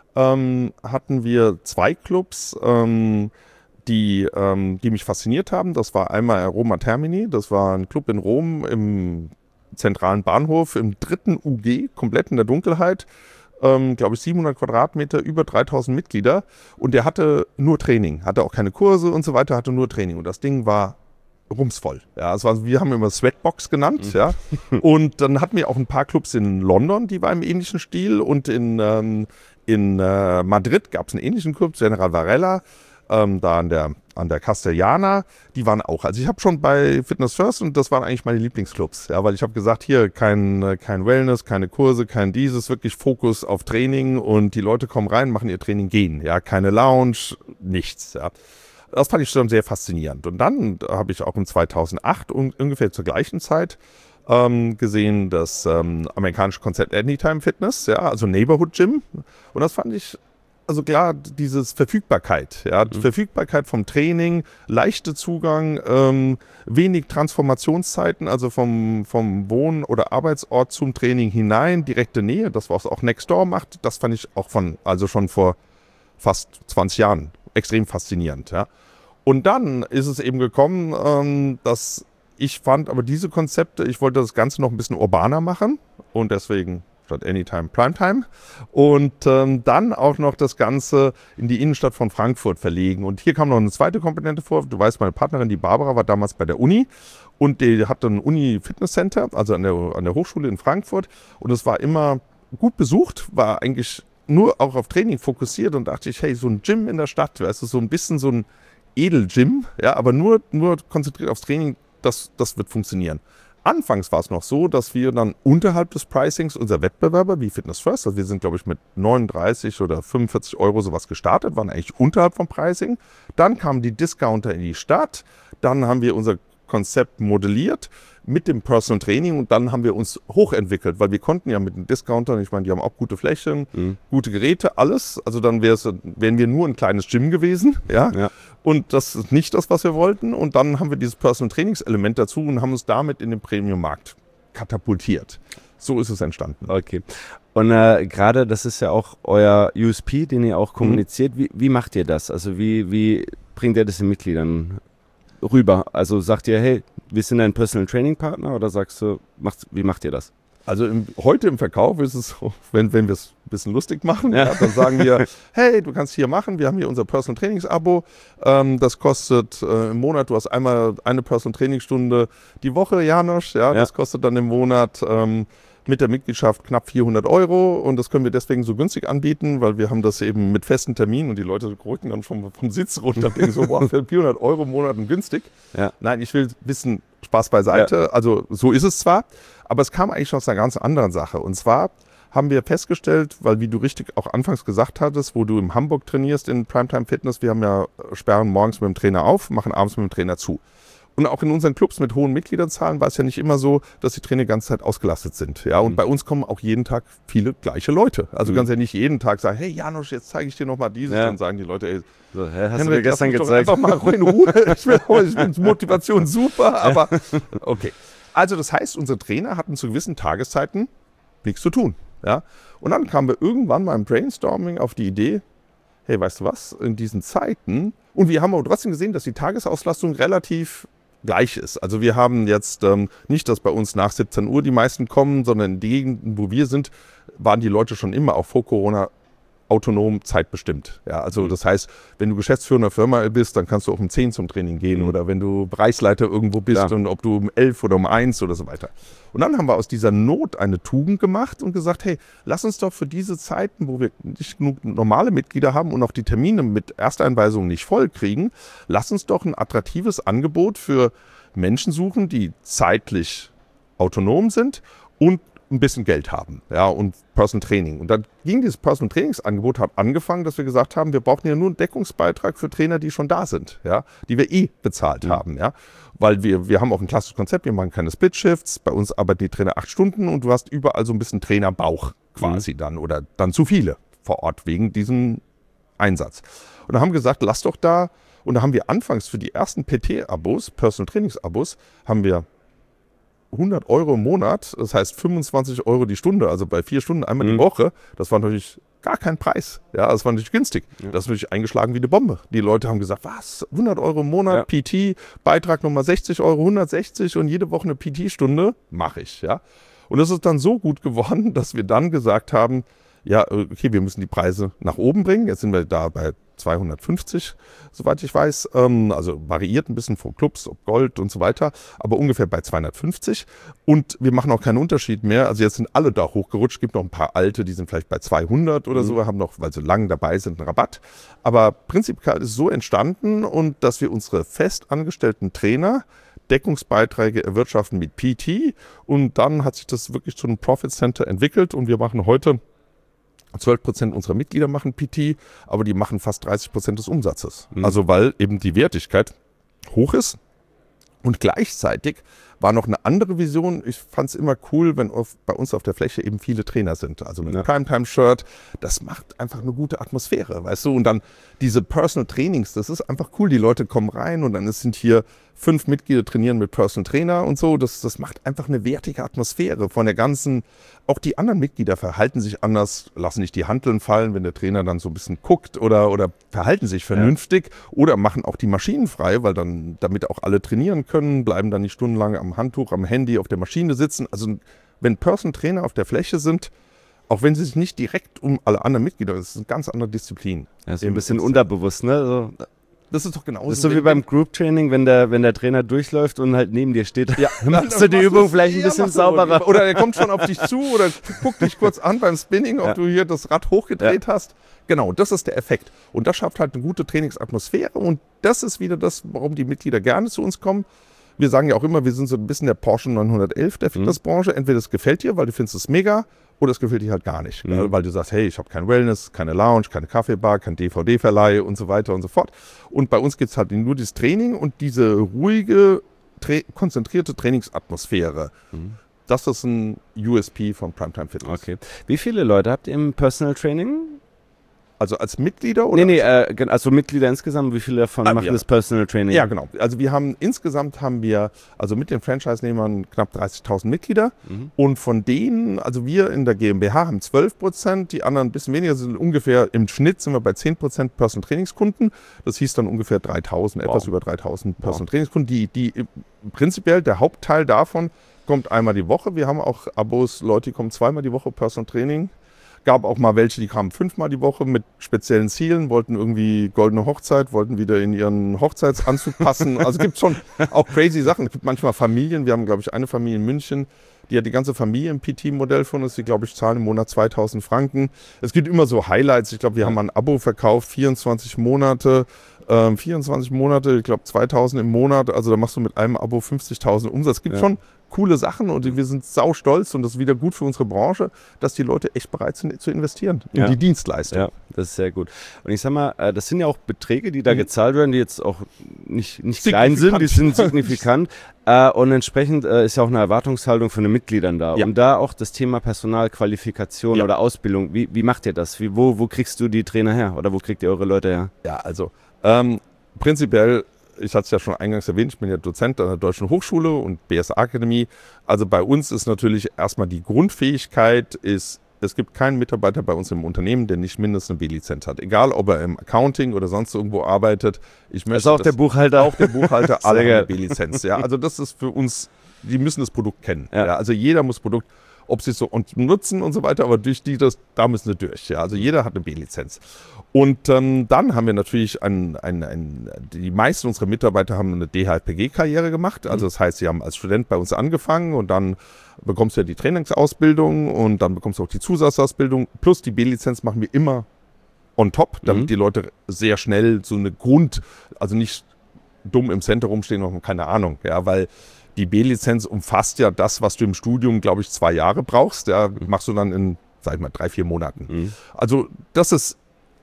ähm, hatten wir zwei Clubs, ähm, die, ähm, die mich fasziniert haben. Das war einmal Roma Termini, das war ein Club in Rom im zentralen Bahnhof, im dritten U G, komplett in der Dunkelheit. Ähm, glaube ich, siebenhundert Quadratmeter, über dreitausend Mitglieder. Und der hatte nur Training, hatte auch keine Kurse und so weiter, hatte nur Training. Und das Ding war rumsvoll. Ja, es war, wir haben immer Sweatbox genannt. Mhm. Ja. Und dann hatten wir auch ein paar Clubs in London, die war im ähnlichen Stil. Und in, ähm, in äh, Madrid gab es einen ähnlichen Club, General Varela, ähm, da an der, an der Castellana. Die waren auch. Also ich habe schon bei Fitness First, und das waren eigentlich meine Lieblingsclubs. Ja, weil ich habe gesagt, hier kein, kein Wellness, keine Kurse, kein dieses, wirklich Fokus auf Training. Und die Leute kommen rein, machen ihr Training, gehen. Ja, keine Lounge, nichts. Ja. Das fand ich schon sehr faszinierend. Und dann habe ich auch im zweitausendacht un- ungefähr zur gleichen Zeit ähm, gesehen das ähm, amerikanische Konzept Anytime Fitness, ja, also Neighborhood Gym. Und das fand ich, also klar, dieses Verfügbarkeit, ja, mhm. Verfügbarkeit vom Training, leichter Zugang, ähm, wenig Transformationszeiten, also vom, vom Wohn- oder Arbeitsort zum Training hinein, direkte Nähe, das was auch Nextdoor macht, das fand ich auch von, also schon vor fast zwanzig Jahren extrem faszinierend, ja. Und dann ist es eben gekommen, ähm, dass ich fand, aber diese Konzepte, ich wollte das Ganze noch ein bisschen urbaner machen und deswegen statt Anytime Primetime und ähm, dann auch noch das Ganze in die Innenstadt von Frankfurt verlegen. Und hier kam noch eine zweite Komponente vor. Du weißt, meine Partnerin, die Barbara, war damals bei der Uni und die hatte ein Uni-Fitness-Center, also an der, an der Hochschule in Frankfurt, und es war immer gut besucht, war eigentlich nur auch auf Training fokussiert, und dachte ich, hey, so ein Gym in der Stadt, weißt du, so ein bisschen so ein Edel-Gym, ja, aber nur, nur konzentriert aufs Training, das, das wird funktionieren. Anfangs war es noch so, dass wir dann unterhalb des Pricings unser Wettbewerber wie Fitness First, also wir sind, glaube ich, mit neununddreißig oder fünfundvierzig Euro sowas gestartet, waren eigentlich unterhalb vom Pricing. Dann kamen die Discounter in die Stadt, dann haben wir unser Konzept modelliert mit dem Personal Training und dann haben wir uns hochentwickelt, weil wir konnten ja mit den Discountern, ich meine, die haben auch gute Flächen, mhm. gute Geräte, alles. Also dann wären wir nur ein kleines Gym gewesen, ja? Ja. Und das ist nicht das, was wir wollten. Und dann haben wir dieses Personal Trainingselement dazu und haben uns damit in den Premium-Markt katapultiert. So ist es entstanden. Okay. Und äh, gerade, das ist ja auch euer U S P, den ihr auch kommuniziert. Mhm. Wie, wie macht ihr das? Also wie, wie bringt ihr das den Mitgliedern rüber? Also sagt ihr, hey, wir sind ein Personal Training Partner, oder sagst du, macht, wie macht ihr das? Also im, heute im Verkauf ist es so, wenn, wenn wir es ein bisschen lustig machen, ja. Ja, dann sagen wir, hey, du kannst hier machen, wir haben hier unser Personal Trainings Abo, ähm, das kostet äh, im Monat, du hast einmal eine Personal Trainingsstunde die Woche, Janosch, ja, ja. Das kostet dann im Monat ähm, mit der Mitgliedschaft knapp vierhundert Euro, und das können wir deswegen so günstig anbieten, weil wir haben das eben mit festen Terminen, und die Leute rücken dann vom, vom Sitz runter und denken so, wow, für vierhundert Euro im Monat und günstig. Ja. Nein, ich will wissen, Spaß beiseite, ja. Also so ist es zwar, aber es kam eigentlich aus einer ganz anderen Sache, und zwar haben wir festgestellt, weil wie du richtig auch anfangs gesagt hattest, wo du in Hamburg trainierst in Primetime Fitness, wir haben ja sperren morgens mit dem Trainer auf, machen abends mit dem Trainer zu. Und auch in unseren Clubs mit hohen Mitgliederzahlen war es ja nicht immer so, dass die Trainer die ganze Zeit ausgelastet sind. Ja, und mhm. bei uns kommen auch jeden Tag viele gleiche Leute. Also mhm. ganz ja nicht jeden Tag sagen, hey Janosch, jetzt zeige ich dir nochmal dieses. Ja. Dann sagen die Leute, ey, so, hä, hast Henrik, du mir gestern gezeigt? Einfach mal in Ruhe. Ich will, ich bin Motivation super, aber okay. Also das heißt, unsere Trainer hatten zu gewissen Tageszeiten nichts zu tun. Ja? Und dann kamen wir irgendwann mal im Brainstorming auf die Idee, hey, weißt du was, in diesen Zeiten, und wir haben auch trotzdem gesehen, dass die Tagesauslastung relativ gleich ist. Also wir haben jetzt ähm, nicht, dass bei uns nach siebzehn Uhr die meisten kommen, sondern in den Gegenden, wo wir sind, waren die Leute schon immer auch vor Corona autonom zeitbestimmt. Ja, also mhm. das heißt, wenn du geschäftsführender Firma bist, dann kannst du auch um zehn zum Training gehen mhm. oder wenn du Bereichsleiter irgendwo bist ja. und ob du um elf oder um eins oder so weiter. Und dann haben wir aus dieser Not eine Tugend gemacht und gesagt, hey, lass uns doch für diese Zeiten, wo wir nicht genug normale Mitglieder haben und auch die Termine mit Ersteinweisungen nicht voll kriegen, lass uns doch ein attraktives Angebot für Menschen suchen, die zeitlich autonom sind und ein bisschen Geld haben, ja, und Personal Training. Und dann ging dieses Personal Trainingsangebot, hat angefangen, dass wir gesagt haben, wir brauchen ja nur einen Deckungsbeitrag für Trainer, die schon da sind, ja, die wir eh bezahlt mhm. haben, ja. Weil wir, wir haben auch ein klassisches Konzept, wir machen keine Split-Shifts, bei uns arbeiten die Trainer acht Stunden und du hast überall so ein bisschen Trainerbauch quasi mhm. dann oder dann zu viele vor Ort wegen diesem Einsatz. Und dann haben wir gesagt, lass doch da, und da haben wir anfangs für die ersten P T-Abos, Personal Trainings-Abos, haben wir hundert Euro im Monat, das heißt fünfundzwanzig Euro die Stunde, also bei vier Stunden einmal mhm. die Woche, das war natürlich gar kein Preis. Ja, das war natürlich günstig. Ja. Das ist natürlich eingeschlagen wie eine Bombe. Die Leute haben gesagt, was, hundert Euro im Monat, ja. P T, Beitrag nochmal sechzig Euro, hundertsechzig und jede Woche eine P T-Stunde, mache ich. Ja. Und das ist dann so gut geworden, dass wir dann gesagt haben, ja, okay, wir müssen die Preise nach oben bringen. Jetzt sind wir da bei zweihundertfünfzig, soweit ich weiß. Ähm, also variiert ein bisschen von Clubs, ob Gold und so weiter, aber ungefähr bei zweihundertfünfzig. Und wir machen auch keinen Unterschied mehr. Also jetzt sind alle da hochgerutscht. Es gibt noch ein paar alte, die sind vielleicht bei zweihundert oder mhm. so, haben noch, weil sie lang dabei sind, einen Rabatt. Aber prinzipiell ist es so entstanden, und dass wir unsere festangestellten Trainer Deckungsbeiträge erwirtschaften mit P T, und dann hat sich das wirklich zu einem Profit Center entwickelt, und wir machen heute zwölf Prozent unserer Mitglieder machen P T, aber die machen fast dreißig Prozent des Umsatzes. Mhm. Also weil eben die Wertigkeit hoch ist. Und gleichzeitig war noch eine andere Vision. Ich fand es immer cool, wenn auf, bei uns auf der Fläche eben viele Trainer sind. Also mit einem ja. Primetime-Shirt, das macht einfach eine gute Atmosphäre, weißt du. Und dann diese Personal Trainings, das ist einfach cool. Die Leute kommen rein und dann sind hier fünf Mitglieder trainieren mit Personal Trainer und so. Das, das macht einfach eine wertige Atmosphäre von der ganzen. Auch die anderen Mitglieder verhalten sich anders, lassen nicht die Hanteln fallen, wenn der Trainer dann so ein bisschen guckt, oder, oder verhalten sich vernünftig, ja. oder machen auch die Maschinen frei, weil dann, damit auch alle trainieren können, bleiben dann nicht stundenlang am Handtuch, am Handy, auf der Maschine sitzen. Also wenn Personal Trainer auf der Fläche sind, auch wenn sie sich nicht direkt um alle anderen Mitglieder, das ist eine ganz andere Disziplin. Ja, so ein bisschen unterbewusst, ne? So. Das ist doch genauso. Das ist so wie beim Group Training, wenn der, wenn der Trainer durchläuft und halt neben dir steht. Ja, dann machst du die Übung vielleicht ein bisschen sauberer. Oder er kommt schon auf dich zu oder guckt dich kurz an beim Spinning, ob ja. du hier das Rad hochgedreht ja. hast. Genau, das ist der Effekt. Und das schafft halt eine gute Trainingsatmosphäre, und das ist wieder das, warum die Mitglieder gerne zu uns kommen. Wir sagen ja auch immer, wir sind so ein bisschen der Porsche neunhundertelf der Fitnessbranche. Entweder es gefällt dir, weil du findest es mega, oder es gefällt dir halt gar nicht. Mhm. Weil du sagst, hey, ich habe kein Wellness, keine Lounge, keine Kaffeebar, kein D V D-Verleih und so weiter und so fort. Und bei uns gibt es halt nur dieses Training und diese ruhige, tra- konzentrierte Trainingsatmosphäre. Mhm. Das ist ein U S P von Primetime Fitness. Okay. Wie viele Leute habt ihr im Personal Training? Also als Mitglieder? Oder? Nee, nee, äh, also Mitglieder insgesamt, wie viele davon ah, machen ja. das Personal Training? Ja, genau. Also wir haben, insgesamt haben wir, also mit den Franchise-Nehmern knapp dreißigtausend Mitglieder, mhm. und von denen, also wir in der GmbH haben zwölf Prozent, die anderen ein bisschen weniger, sind ungefähr, im Schnitt sind wir bei zehn Prozent Personal Trainingskunden. Das hieß dann ungefähr dreitausend, wow. etwas über dreitausend Personal wow. Trainingskunden, die, die prinzipiell, der Hauptteil davon kommt einmal die Woche. Wir haben auch Abos, Leute, die kommen zweimal die Woche Personal Training. Gab auch mal welche, die kamen fünfmal die Woche mit speziellen Zielen, wollten irgendwie goldene Hochzeit, wollten wieder in ihren Hochzeitsanzug passen. Also es gibt schon auch crazy Sachen. Es gibt manchmal Familien. Wir haben, glaube ich, eine Familie in München, die hat die ganze Familie im P T-Modell von uns. Die, glaube ich, zahlen im Monat zweitausend Franken. Es gibt immer so Highlights. Ich glaube, wir haben mal ein Abo verkauft, vierundzwanzig Monate. Ähm, vierundzwanzig Monate, ich glaube zweitausend im Monat. Also da machst du mit einem Abo fünfzigtausend Umsatz. Es gibt ja. schon coole Sachen, und wir sind sau stolz, und das ist wieder gut für unsere Branche, dass die Leute echt bereit sind zu investieren in ja. die Dienstleistung. Ja, das ist sehr gut. Und ich sag mal, das sind ja auch Beträge, die da mhm. gezahlt werden, die jetzt auch nicht, nicht klein sind, die sind signifikant. Und entsprechend ist ja auch eine Erwartungshaltung von den Mitgliedern da. Ja. Und da auch das Thema Personalqualifikation ja. oder Ausbildung, wie, wie macht ihr das? Wie, wo, wo kriegst du die Trainer her, oder wo kriegt ihr eure Leute her? Ja, also ähm, prinzipiell, ich hatte es ja schon eingangs erwähnt, ich bin ja Dozent an der Deutschen Hochschule und B S A-Akademie. Also bei uns ist natürlich erstmal die Grundfähigkeit ist es gibt keinen Mitarbeiter bei uns im Unternehmen, der nicht mindestens eine B-Lizenz hat. Egal, ob er im Accounting oder sonst irgendwo arbeitet. Ich möchte, also auch der Buchhalter. Auch der Buchhalter, alle haben eine B-Lizenz. Ja, also das ist für uns, die müssen das Produkt kennen. Ja. Ja, also jeder muss Produkt, ob sie es so und nutzen und so weiter, aber durch die, das, da müssen sie durch. Ja, also jeder hat eine B-Lizenz. Und ähm, dann haben wir natürlich, ein, ein, ein, die meisten unserer Mitarbeiter haben eine D H L P G-Karriere gemacht. Also das heißt, sie haben als Student bei uns angefangen und dann bekommst du ja die Trainingsausbildung und dann bekommst du auch die Zusatzausbildung. Plus die B-Lizenz machen wir immer on top, damit mhm. die Leute sehr schnell so eine Grund, also nicht dumm im Center rumstehen und haben keine Ahnung, ja, weil die B-Lizenz umfasst ja das, was du im Studium, glaube ich, zwei Jahre brauchst. Ja, mhm. machst du dann in, sag ich mal, drei, vier Monaten. Mhm. Also das ist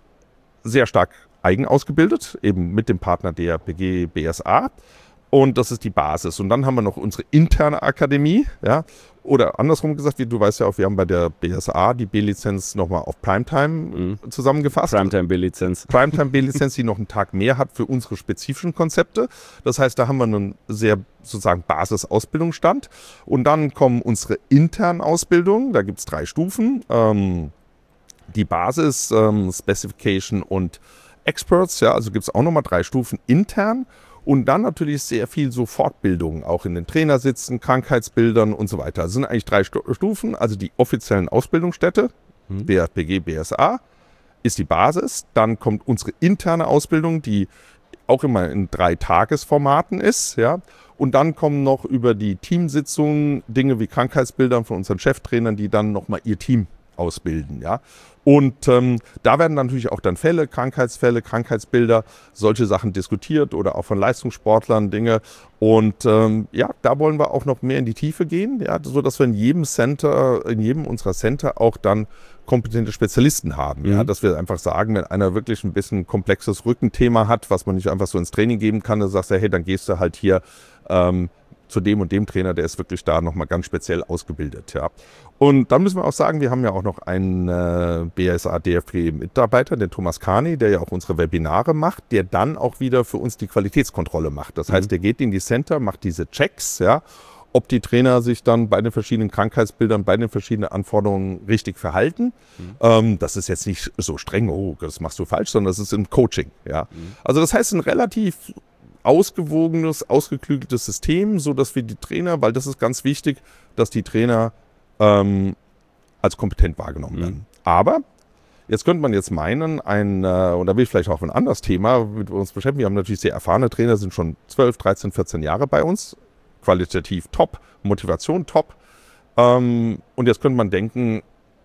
sehr stark eigen ausgebildet, eben mit dem Partner D H L P G B S A. Und das ist die Basis. Und dann haben wir noch unsere interne Akademie, ja, oder andersrum gesagt, wie du weißt ja auch, wir haben bei der B S A die B-Lizenz nochmal auf Primetime mhm. zusammengefasst. Primetime B-Lizenz. Primetime B-Lizenz, die noch einen Tag mehr hat für unsere spezifischen Konzepte. Das heißt, da haben wir einen sehr sozusagen Basisausbildungsstand. Und dann kommen unsere internen Ausbildungen, da gibt es drei Stufen. Ähm, die Basis, ähm, Specification und Experts, ja, also gibt es auch nochmal drei Stufen intern. Und dann natürlich sehr viel so Fortbildung, auch in den Trainersitzen, Krankheitsbildern und so weiter. Das sind eigentlich drei Stufen, also die offiziellen Ausbildungsstätte, mhm. D H L P G B S A, ist die Basis. Dann kommt unsere interne Ausbildung, die auch immer in drei Tagesformaten ist. Ja. Und dann kommen noch über die Teamsitzungen Dinge wie Krankheitsbildern von unseren Cheftrainern, die dann nochmal ihr Team ausbilden, ja. Und ähm, da werden natürlich auch dann Fälle, Krankheitsfälle, Krankheitsbilder, solche Sachen diskutiert oder auch von Leistungssportlern Dinge. Und ähm, ja, da wollen wir auch noch mehr in die Tiefe gehen, ja, so dass wir in jedem Center, in jedem unserer Center auch dann kompetente Spezialisten haben, mhm. ja, dass wir einfach sagen, wenn einer wirklich ein bisschen komplexes Rückenthema hat, was man nicht einfach so ins Training geben kann, dann sagst du, hey, dann gehst du halt hier ähm, zu dem und dem Trainer, der ist wirklich da nochmal ganz speziell ausgebildet. Ja. Und dann müssen wir auch sagen, wir haben ja auch noch einen äh, B S A D F P-Mitarbeiter, den Thomas Kani, der ja auch unsere Webinare macht, der dann auch wieder für uns die Qualitätskontrolle macht. Das mhm. heißt, der geht in die Center, macht diese Checks, ja, ob die Trainer sich dann bei den verschiedenen Krankheitsbildern, bei den verschiedenen Anforderungen richtig verhalten. Mhm. Ähm, das ist jetzt nicht so streng, oh, das machst du falsch, sondern das ist im Coaching. Ja. Mhm. Also das heißt, ein relativ ausgewogenes, ausgeklügeltes System, so dass wir die Trainer, weil das ist ganz wichtig, dass die Trainer ähm, als kompetent wahrgenommen werden. Mhm. Aber jetzt könnte man jetzt meinen, ein, äh, und da will ich vielleicht auch ein anderes Thema mit uns beschäftigen, wir haben natürlich sehr erfahrene Trainer, sind schon zwölf, dreizehn, vierzehn Jahre bei uns, qualitativ top, Motivation top. Ähm, und jetzt könnte man denken,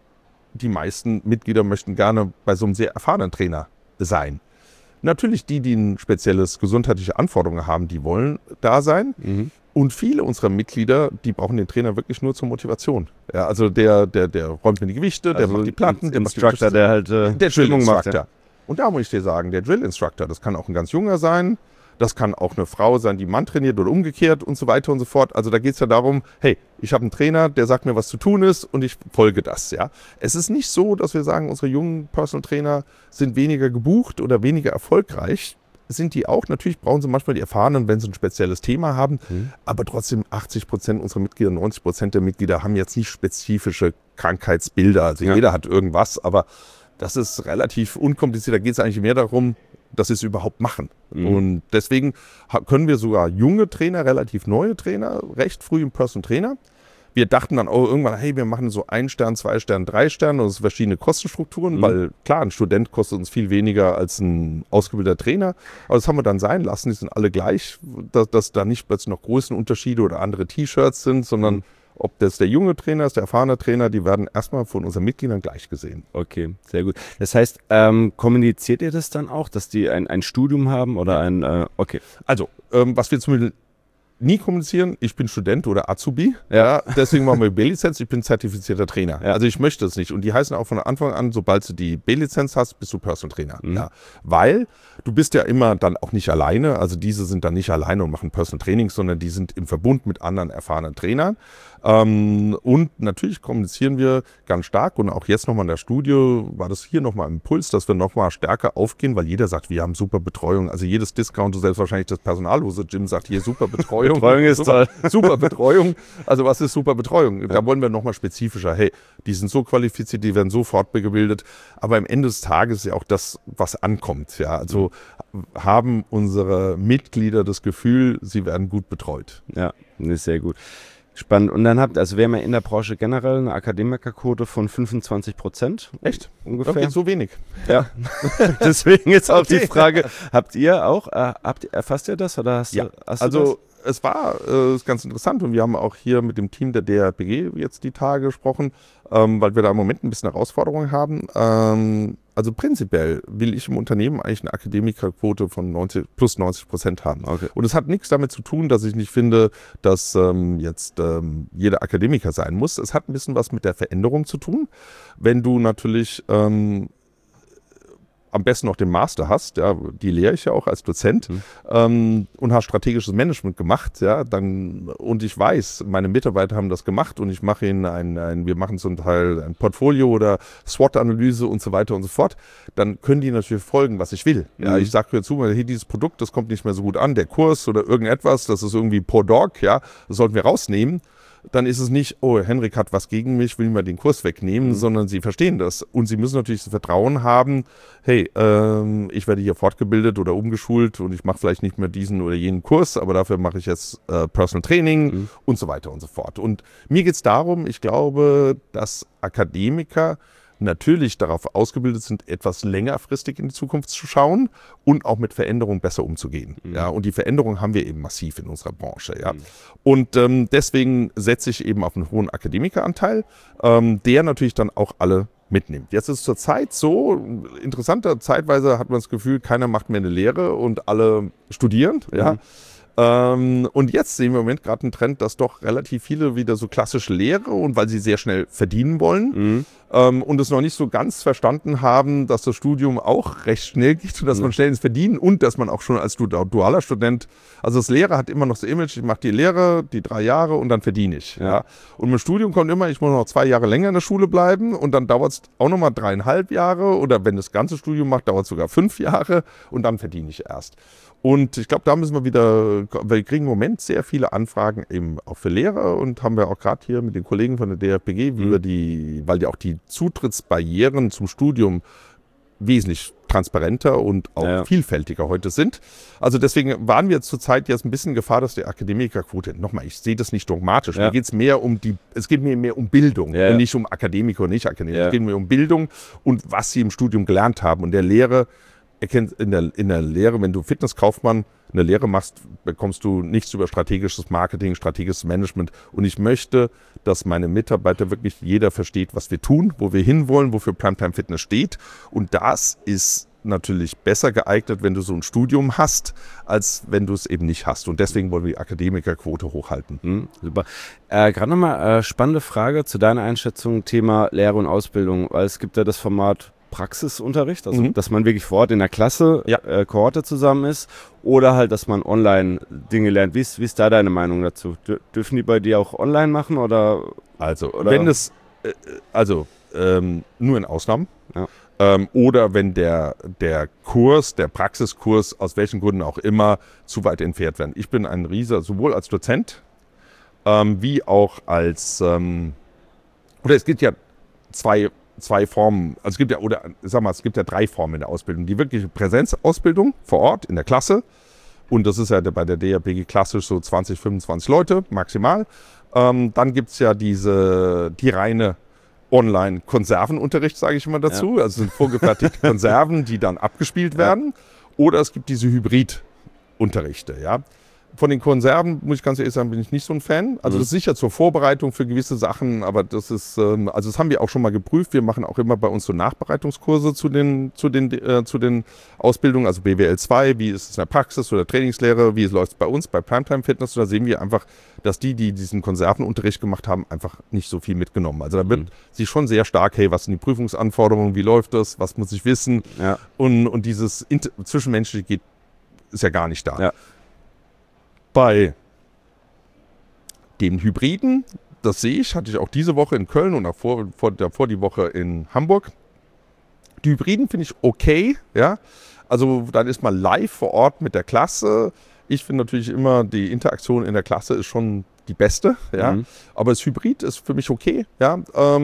die meisten Mitglieder möchten gerne bei so einem sehr erfahrenen Trainer sein. Natürlich die, die ein spezielles gesundheitliche Anforderungen haben, die wollen da sein. Mhm. Und viele unserer Mitglieder, die brauchen den Trainer wirklich nur zur Motivation. Ja, also der, der, der räumt mir die Gewichte, der also macht die Platten. Der Instructor, der halt äh, der Drill Instructor. Ja. Und da muss ich dir sagen, der Drill Instructor, das kann auch ein ganz junger sein, das kann auch eine Frau sein, die einen Mann trainiert oder umgekehrt und so weiter und so fort. Also da geht es ja darum, hey, ich habe einen Trainer, der sagt mir, was zu tun ist und ich folge das. Ja. Es ist nicht so, dass wir sagen, unsere jungen Personal Trainer sind weniger gebucht oder weniger erfolgreich. Sind die auch. Natürlich brauchen sie manchmal die Erfahrenen, wenn sie ein spezielles Thema haben. Mhm. Aber trotzdem achtzig Prozent unserer Mitglieder, neunzig Prozent der Mitglieder haben jetzt nicht spezifische Krankheitsbilder. Also ja. jeder hat irgendwas, aber das ist relativ unkompliziert. Da geht es eigentlich mehr darum, dass sie es überhaupt machen. Mhm. Und deswegen können wir sogar junge Trainer, relativ neue Trainer, recht früh im Personal Trainer. Wir dachten dann auch irgendwann, hey, wir machen so ein Stern, zwei Stern, drei Sterne und es sind verschiedene Kostenstrukturen, mhm. weil klar, ein Student kostet uns viel weniger als ein ausgebildeter Trainer. Aber das haben wir dann sein lassen, die sind alle gleich, dass, dass da nicht plötzlich noch Größenunterschiede oder andere T-Shirts sind, sondern mhm. ob das der junge Trainer ist, der erfahrene Trainer, die werden erstmal von unseren Mitgliedern gleich gesehen. Okay, sehr gut. Das heißt, ähm, kommuniziert ihr das dann auch, dass die ein, ein Studium haben oder ein, äh, okay. Also, ähm, was wir zum Beispiel nie kommunizieren, ich bin Student oder Azubi, ja, deswegen machen wir B-Lizenz, ich bin zertifizierter Trainer. Ja. Also ich möchte es nicht. Und die heißen auch von Anfang an, sobald du die B-Lizenz hast, bist du Personal Trainer. Mhm. Ja. Weil du bist ja immer dann auch nicht alleine, also diese sind dann nicht alleine und machen Personal Training, sondern die sind im Verbund mit anderen erfahrenen Trainern. Ähm, und natürlich kommunizieren wir ganz stark und auch jetzt nochmal in der Studie war das hier nochmal im Impuls, dass wir nochmal stärker aufgehen, weil jeder sagt, wir haben super Betreuung, also jedes Discount, selbst wahrscheinlich das personallose Gym sagt hier super Betreuung. Betreuung. Betreuung ist super, toll. Super Betreuung. Also was ist super Betreuung? Da wollen wir nochmal spezifischer. Hey, die sind so qualifiziert, die werden so fortgebildet. Aber am Ende des Tages ist ja auch das, was ankommt. Ja, also haben unsere Mitglieder das Gefühl, sie werden gut betreut. Ja, ist sehr gut. Spannend. Und dann habt, also wir haben ja in der Branche generell eine Akademikerquote von fünfundzwanzig Prozent. Echt? Ungefähr. Okay, so wenig. Ja. Deswegen jetzt auch Okay. die Frage, habt ihr auch, äh, habt, erfasst ihr das oder hast Ja, du, hast du also es war äh, ist ganz interessant und wir haben auch hier mit dem Team der D R P G jetzt die Tage gesprochen, ähm, weil wir da im Moment ein bisschen Herausforderungen haben. Ähm, also prinzipiell will ich im Unternehmen eigentlich eine Akademikerquote von neunzig, plus neunzig Prozent haben. Okay. Und es hat nichts damit zu tun, dass ich nicht finde, dass ähm, jetzt ähm, jeder Akademiker sein muss. Es hat ein bisschen was mit der Veränderung zu tun. Wenn du natürlich ähm, am besten noch den Master hast, ja, die lehre ich ja auch als Dozent, Mhm. ähm, und hast strategisches Management gemacht, ja, dann, und ich weiß, meine Mitarbeiter haben das gemacht und ich mache ihnen ein, ein wir machen zum Teil ein Portfolio oder SWOT-Analyse und so weiter und so fort, dann können die natürlich folgen, was ich will. Ja, Mhm. ich sage mir zu, hier dieses Produkt, das kommt nicht mehr so gut an, der Kurs oder irgendetwas, das ist irgendwie poor dog, ja, das sollten wir rausnehmen. Dann ist es nicht, oh, Henrik hat was gegen mich, will mir den Kurs wegnehmen, Mhm. sondern sie verstehen das. Und sie müssen natürlich das Vertrauen haben, hey, ähm, ich werde hier fortgebildet oder umgeschult und ich mache vielleicht nicht mehr diesen oder jenen Kurs, aber dafür mache ich jetzt äh, Personal Training Mhm. und so weiter und so fort. Und mir geht es darum, ich glaube, dass Akademiker natürlich darauf ausgebildet sind, etwas längerfristig in die Zukunft zu schauen und auch mit Veränderungen besser umzugehen. Mhm. Ja, und die Veränderungen haben wir eben massiv in unserer Branche. Ja. Mhm. Und ähm, deswegen setze ich eben auf einen hohen Akademikeranteil, ähm, der natürlich dann auch alle mitnimmt. Jetzt ist es zur Zeit so, interessanter, zeitweise hat man das Gefühl, keiner macht mehr eine Lehre und alle studieren. Ja. Mhm. Ähm, und jetzt sehen wir im Moment gerade einen Trend, dass doch relativ viele wieder so klassische Lehre und weil sie sehr schnell verdienen wollen, Mhm. ähm, und es noch nicht so ganz verstanden haben, dass das Studium auch recht schnell geht und dass Mhm. man schnell ins Verdienen und dass man auch schon als du- dualer Student, also das Lehrer hat immer noch das Image, ich mache die Lehre, die drei Jahre und dann verdiene ich. Ja. Ja. Und mit Studium kommt immer, ich muss noch zwei Jahre länger in der Schule bleiben und dann dauert es auch nochmal dreieinhalb Jahre oder wenn das ganze Studium macht, dauert es sogar fünf Jahre und dann verdiene ich erst. Und ich glaube, da müssen wir wieder, wir kriegen im Moment sehr viele Anfragen eben auch für Lehrer und haben wir auch gerade hier mit den Kollegen von der D R P G, wie Mhm. wir die, weil ja auch die Zutrittsbarrieren zum Studium wesentlich transparenter und auch Ja. vielfältiger heute sind. Also deswegen waren wir zurzeit jetzt ein bisschen in Gefahr, dass die Akademikerquote, nochmal, ich sehe das nicht dogmatisch, Ja. mir geht es mehr um die, es geht mir mehr um Bildung Ja, ja. und nicht um Akademiker und nicht Akademiker. Ja. Es geht mir um Bildung und was sie im Studium gelernt haben. Und der Lehre, erkennt in der, in der Lehre, wenn du Fitnesskaufmann eine Lehre machst, bekommst du nichts über strategisches Marketing, strategisches Management. Und ich möchte, dass meine Mitarbeiter wirklich jeder versteht, was wir tun, wo wir hinwollen, wofür Primetime Fitness steht. Und das ist natürlich besser geeignet, wenn du so ein Studium hast, als wenn du es eben nicht hast. Und deswegen wollen wir die Akademikerquote hochhalten. Mhm, super. Äh, Gerade nochmal äh, spannende Frage zu deiner Einschätzung, Thema Lehre und Ausbildung, weil es gibt ja das Format Praxisunterricht, also Mhm. dass man wirklich vor Ort in der Klasse, Ja. äh, Kohorte zusammen ist oder halt, dass man online Dinge lernt. Wie ist, wie ist da deine Meinung dazu? Dür- dürfen die bei dir auch online machen oder? Also, Oder- wenn es, äh, also ähm, nur in Ausnahmen. Ja. Ähm, oder wenn der, der Kurs, der Praxiskurs, aus welchen Gründen auch immer, zu weit entfernt werden. Ich bin ein Rieser, sowohl als Dozent ähm, wie auch als, ähm, oder es gibt ja zwei, zwei Formen, also es gibt ja, oder sag mal, es gibt ja drei Formen in der Ausbildung. Die wirkliche Präsenzausbildung vor Ort in der Klasse. Und das ist ja bei der D R P G klassisch so zwanzig, fünfundzwanzig Leute maximal. Ähm, dann gibt es ja diese, die reine Online-Konservenunterricht, sage ich immer dazu. Also es sind vorgefertigte Konserven, die dann abgespielt werden. Oder es gibt diese Hybrid-Unterrichte, ja. Von den Konserven, muss ich ganz ehrlich sagen, bin ich nicht so ein Fan. Also Mhm. das ist sicher zur Vorbereitung für gewisse Sachen, aber das ist, ähm, also das haben wir auch schon mal geprüft. Wir machen auch immer bei uns so Nachbereitungskurse zu den, zu den, äh, zu den Ausbildungen, also B W L zwei, wie ist es in der Praxis oder Trainingslehre, wie läuft es bei uns, bei Primetime Fitness. Und da sehen wir einfach, dass die, die diesen Konservenunterricht gemacht haben, einfach nicht so viel mitgenommen. Also da wird Mhm. sich schon sehr stark, hey, was sind die Prüfungsanforderungen, wie läuft das, was muss ich wissen? Ja. Und, und dieses Inter- Zwischenmenschliche geht, ist ja gar nicht da. Ja. Bei den Hybriden, das sehe ich, hatte ich auch diese Woche in Köln und davor, vor, davor die Woche in Hamburg. Die Hybriden finde ich okay, ja. Also dann ist man live vor Ort mit der Klasse. Ich finde natürlich immer, die Interaktion in der Klasse ist schon die beste, ja. Mhm. Aber das Hybrid ist für mich okay, ja.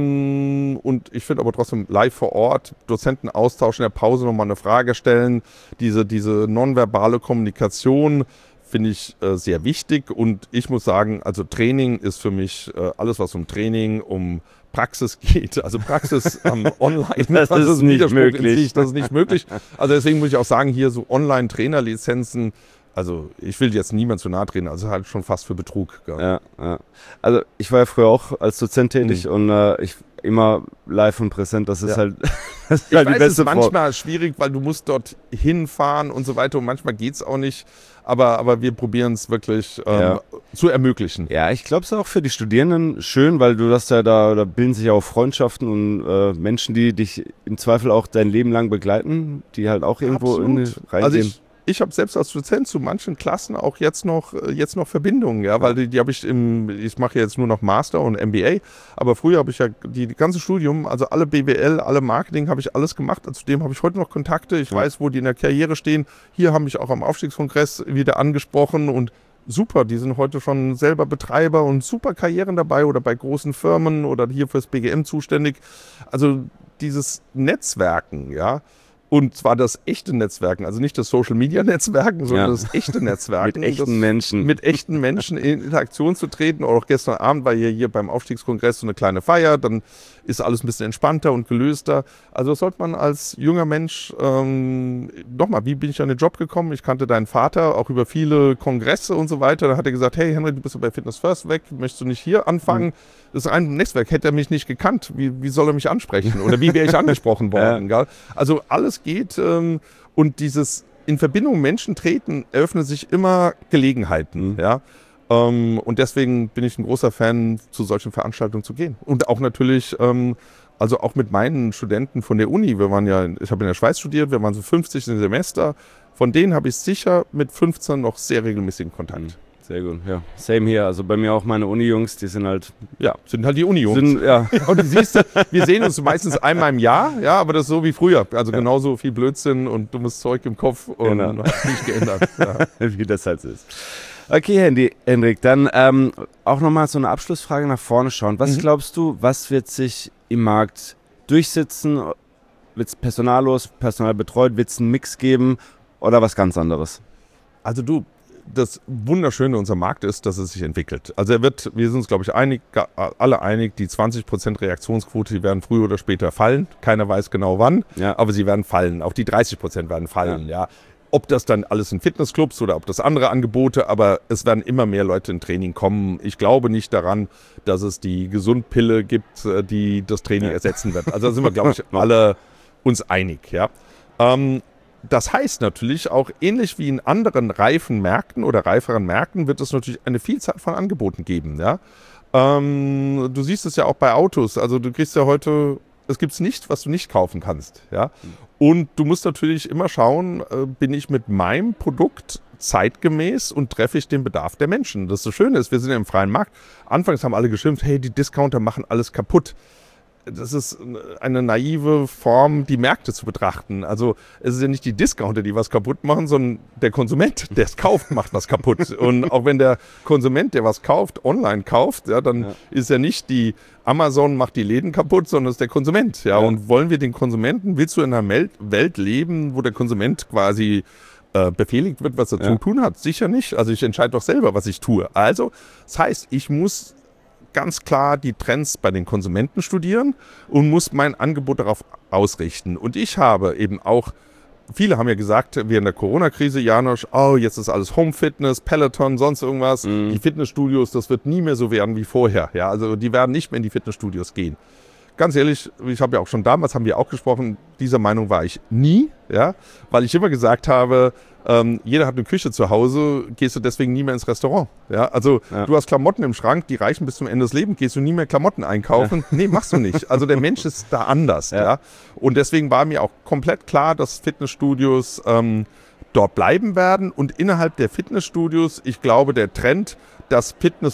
Ähm, und ich finde aber trotzdem live vor Ort, Dozenten austauschen, in der Pause nochmal eine Frage stellen, diese, diese nonverbale Kommunikation finde ich äh, sehr wichtig. Und ich muss sagen, also Training ist für mich äh, alles, was um Training, um Praxis geht. Also Praxis ähm, online, das, das ist nicht möglich. Sich, das ist nicht möglich. Also deswegen muss ich auch sagen, hier so Online-Trainerlizenzen, also ich will jetzt niemand zu nahe treten, also halt schon fast für Betrug. Ja, ja. Also ich war ja früher auch als Dozent tätig mhm. und äh, ich immer live und präsent, das ist ja. halt, das ist ich halt weiß, die beste es ist manchmal schwierig, weil du musst dort hinfahren und so weiter und manchmal geht es auch nicht, aber, aber wir probieren es wirklich ähm, ja. zu ermöglichen. Ja, ich glaube es ist auch für die Studierenden schön, weil du das ja da, da bilden sich ja auch Freundschaften und äh, Menschen, die dich im Zweifel auch dein Leben lang begleiten, die halt auch irgendwo in, reingehen. Also ich, Ich habe selbst als Dozent zu manchen Klassen auch jetzt noch, jetzt noch Verbindungen, ja, weil die, die habe ich im, ich mache jetzt nur noch Master und M B A, aber früher habe ich ja die, die ganze Studium, also alle B W L, alle Marketing, habe ich alles gemacht, also zudem habe ich heute noch Kontakte, ich ja. weiß, wo die in der Karriere stehen, hier haben mich auch am Aufstiegskongress wieder angesprochen und super, die sind heute schon selber Betreiber und super Karrieren dabei oder bei großen Firmen oder hier fürs B G M zuständig, also dieses Netzwerken, ja, und zwar das echte Netzwerken, also nicht das Social-Media-Netzwerken, sondern ja. das echte Netzwerken. Mit echten das, Menschen. Mit echten Menschen in Interaktion zu treten. Auch gestern Abend war hier, hier beim Aufstiegskongress so eine kleine Feier, dann ist alles ein bisschen entspannter und gelöster. Also das sollte man als junger Mensch, ähm, nochmal, wie bin ich an den Job gekommen? Ich kannte deinen Vater auch über viele Kongresse und so weiter. Da hat er gesagt, hey Henry, du bist ja bei Fitness First weg, möchtest du nicht hier anfangen? Mhm. Das ist ein Netzwerk, hätte er mich nicht gekannt, wie, wie soll er mich ansprechen? Oder wie wäre ich angesprochen worden? Ja. Also alles geht ähm, und dieses in Verbindung Menschen treten, eröffnen sich immer Gelegenheiten, mhm. ja. Ähm, und deswegen bin ich ein großer Fan, zu solchen Veranstaltungen zu gehen. Und auch natürlich, ähm, also auch mit meinen Studenten von der Uni, wir waren ja, ich habe in der Schweiz studiert, wir waren so fünfzig im Semester, von denen habe ich sicher mit fünfzehn noch sehr regelmäßigen Kontakt. Mhm. Sehr gut, ja. Same hier. Also bei mir auch meine Uni-Jungs, die sind halt... Ja, sind halt die Uni-Jungs. Sind, ja. Und du siehst, wir sehen uns meistens einmal im Jahr, ja, aber das ist so wie früher. Also ja. genauso viel Blödsinn und dummes Zeug im Kopf und genau. hat nicht geändert. Ja. Wie das halt ist. Okay, Henry, Henrik, dann ähm, auch nochmal so eine Abschlussfrage nach vorne schauen. Was mhm. glaubst du, was wird sich im Markt durchsetzen? Wird es personallos, personal betreut? Wird es einen Mix geben oder was ganz anderes? Also du... Das Wunderschöne unserer Markt ist, dass es sich entwickelt. Also er wird, wir sind uns glaube ich einig, alle einig, die zwanzig Prozent Reaktionsquote, die werden früher oder später fallen. Keiner weiß genau wann, ja. aber sie werden fallen. Auch die dreißig Prozent werden fallen. Ja. Ja. Ob das dann alles in Fitnessclubs oder ob das andere Angebote, aber es werden immer mehr Leute in Training kommen. Ich glaube nicht daran, dass es die Gesundpille gibt, die das Training ja. ersetzen wird. Also da sind wir glaube ich alle uns einig. Ja. Ähm, Das heißt natürlich auch, ähnlich wie in anderen reifen Märkten oder reiferen Märkten, wird es natürlich eine Vielzahl von Angeboten geben. Ja? Ähm, du siehst es ja auch bei Autos. Also du kriegst ja heute, es gibt nicht, was du nicht kaufen kannst. Ja? Und du musst natürlich immer schauen, äh, bin ich mit meinem Produkt zeitgemäß und treffe ich den Bedarf der Menschen. Das ist das Schöne ist, wir sind ja im freien Markt. Anfangs haben alle geschimpft, hey, die Discounter machen alles kaputt. Das ist eine naive Form, die Märkte zu betrachten. Also es ist ja nicht die Discounter, die was kaputt machen, sondern der Konsument, der es kauft, macht was kaputt. Und auch wenn der Konsument, der was kauft, online kauft, ja, dann ja. ist ja nicht die Amazon macht die Läden kaputt, sondern es ist der Konsument. Ja. Ja. Und wollen wir den Konsumenten, willst du in einer Welt leben, wo der Konsument quasi äh, befehligt wird, was er ja. zu tun hat? Sicher nicht. Also ich entscheide doch selber, was ich tue. Also das heißt, ich muss ganz klar die Trends bei den Konsumenten studieren und muss mein Angebot darauf ausrichten. Und ich habe eben auch, viele haben ja gesagt, während der Corona-Krise, Janosch, oh, jetzt ist alles Home-Fitness, Peloton, sonst irgendwas. Mhm. Die Fitnessstudios, das wird nie mehr so werden wie vorher. Ja, also die werden nicht mehr in die Fitnessstudios gehen. Ganz ehrlich, ich habe ja auch schon damals, haben wir auch gesprochen, dieser Meinung war ich nie, ja, weil ich immer gesagt habe, ähm, jeder hat eine Küche zu Hause, gehst du deswegen nie mehr ins Restaurant. Ja, also ja. du hast Klamotten im Schrank, die reichen bis zum Ende des Lebens, gehst du nie mehr Klamotten einkaufen? Ja. Nee, machst du nicht. Also der Mensch ist da anders. Ja. Ja. Und deswegen war mir auch komplett klar, dass Fitnessstudios ähm, dort bleiben werden und innerhalb der Fitnessstudios, ich glaube, der Trend, dass Fitness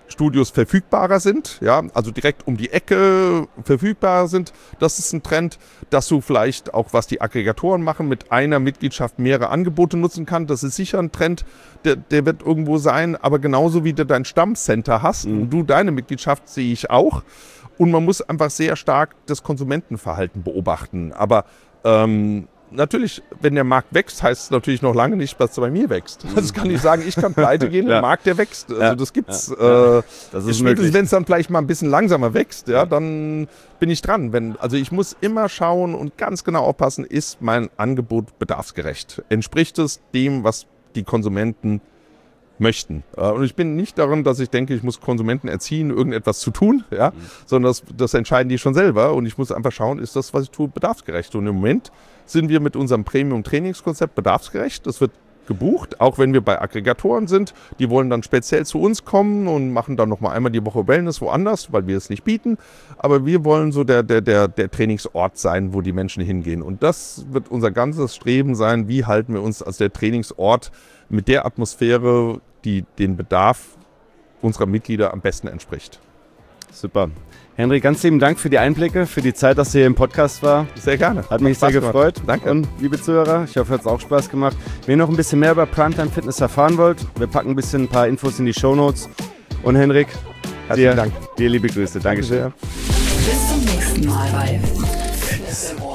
Studios verfügbarer sind, ja, also direkt um die Ecke verfügbarer sind. Das ist ein Trend, dass du vielleicht auch, was die Aggregatoren machen, mit einer Mitgliedschaft mehrere Angebote nutzen kann. Das ist sicher ein Trend, der, der wird irgendwo sein, aber genauso wie du dein Stammcenter hast, mhm. und du deine Mitgliedschaft sehe ich auch. Und man muss einfach sehr stark das Konsumentenverhalten beobachten. Aber ähm, natürlich, wenn der Markt wächst, heißt es natürlich noch lange nicht, dass er bei mir wächst. Das kann ich sagen, ich kann pleite gehen, ja. Der Markt, der wächst. Also das gibt's. Ja. Äh, das ist möglich. Wenn es dann vielleicht mal ein bisschen langsamer wächst, ja, dann bin ich dran. Wenn, also ich muss immer schauen und ganz genau aufpassen, ist mein Angebot bedarfsgerecht? Entspricht es dem, was die Konsumenten möchten. Und ich bin nicht daran, dass ich denke, ich muss Konsumenten erziehen, irgendetwas zu tun, ja, mhm. sondern das, das entscheiden die schon selber. Und ich muss einfach schauen, ist das, was ich tue, bedarfsgerecht? Und im Moment sind wir mit unserem Premium-Trainingskonzept bedarfsgerecht. Das wird gebucht, auch wenn wir bei Aggregatoren sind. Die wollen dann speziell zu uns kommen und machen dann nochmal einmal die Woche Wellness woanders, weil wir es nicht bieten. Aber wir wollen so der, der, der, der Trainingsort sein, wo die Menschen hingehen. Und das wird unser ganzes Streben sein. Wie halten wir uns als der Trainingsort mit der Atmosphäre, die den Bedarf unserer Mitglieder am besten entspricht. Super. Henry, ganz lieben Dank für die Einblicke, für die Zeit, dass du hier im Podcast war. Sehr gerne. Hat mich sehr gefreut. Gemacht. Danke. Und liebe Zuhörer, ich hoffe, es hat auch Spaß gemacht. Wenn ihr noch ein bisschen mehr über Primetime Fitness erfahren wollt, wir packen ein bisschen ein paar Infos in die Shownotes. Und Henrik, dir, Dank. dir liebe Grüße. Dankeschön. Danke sehr. Bis zum nächsten Mal bei Fitness im Ohr.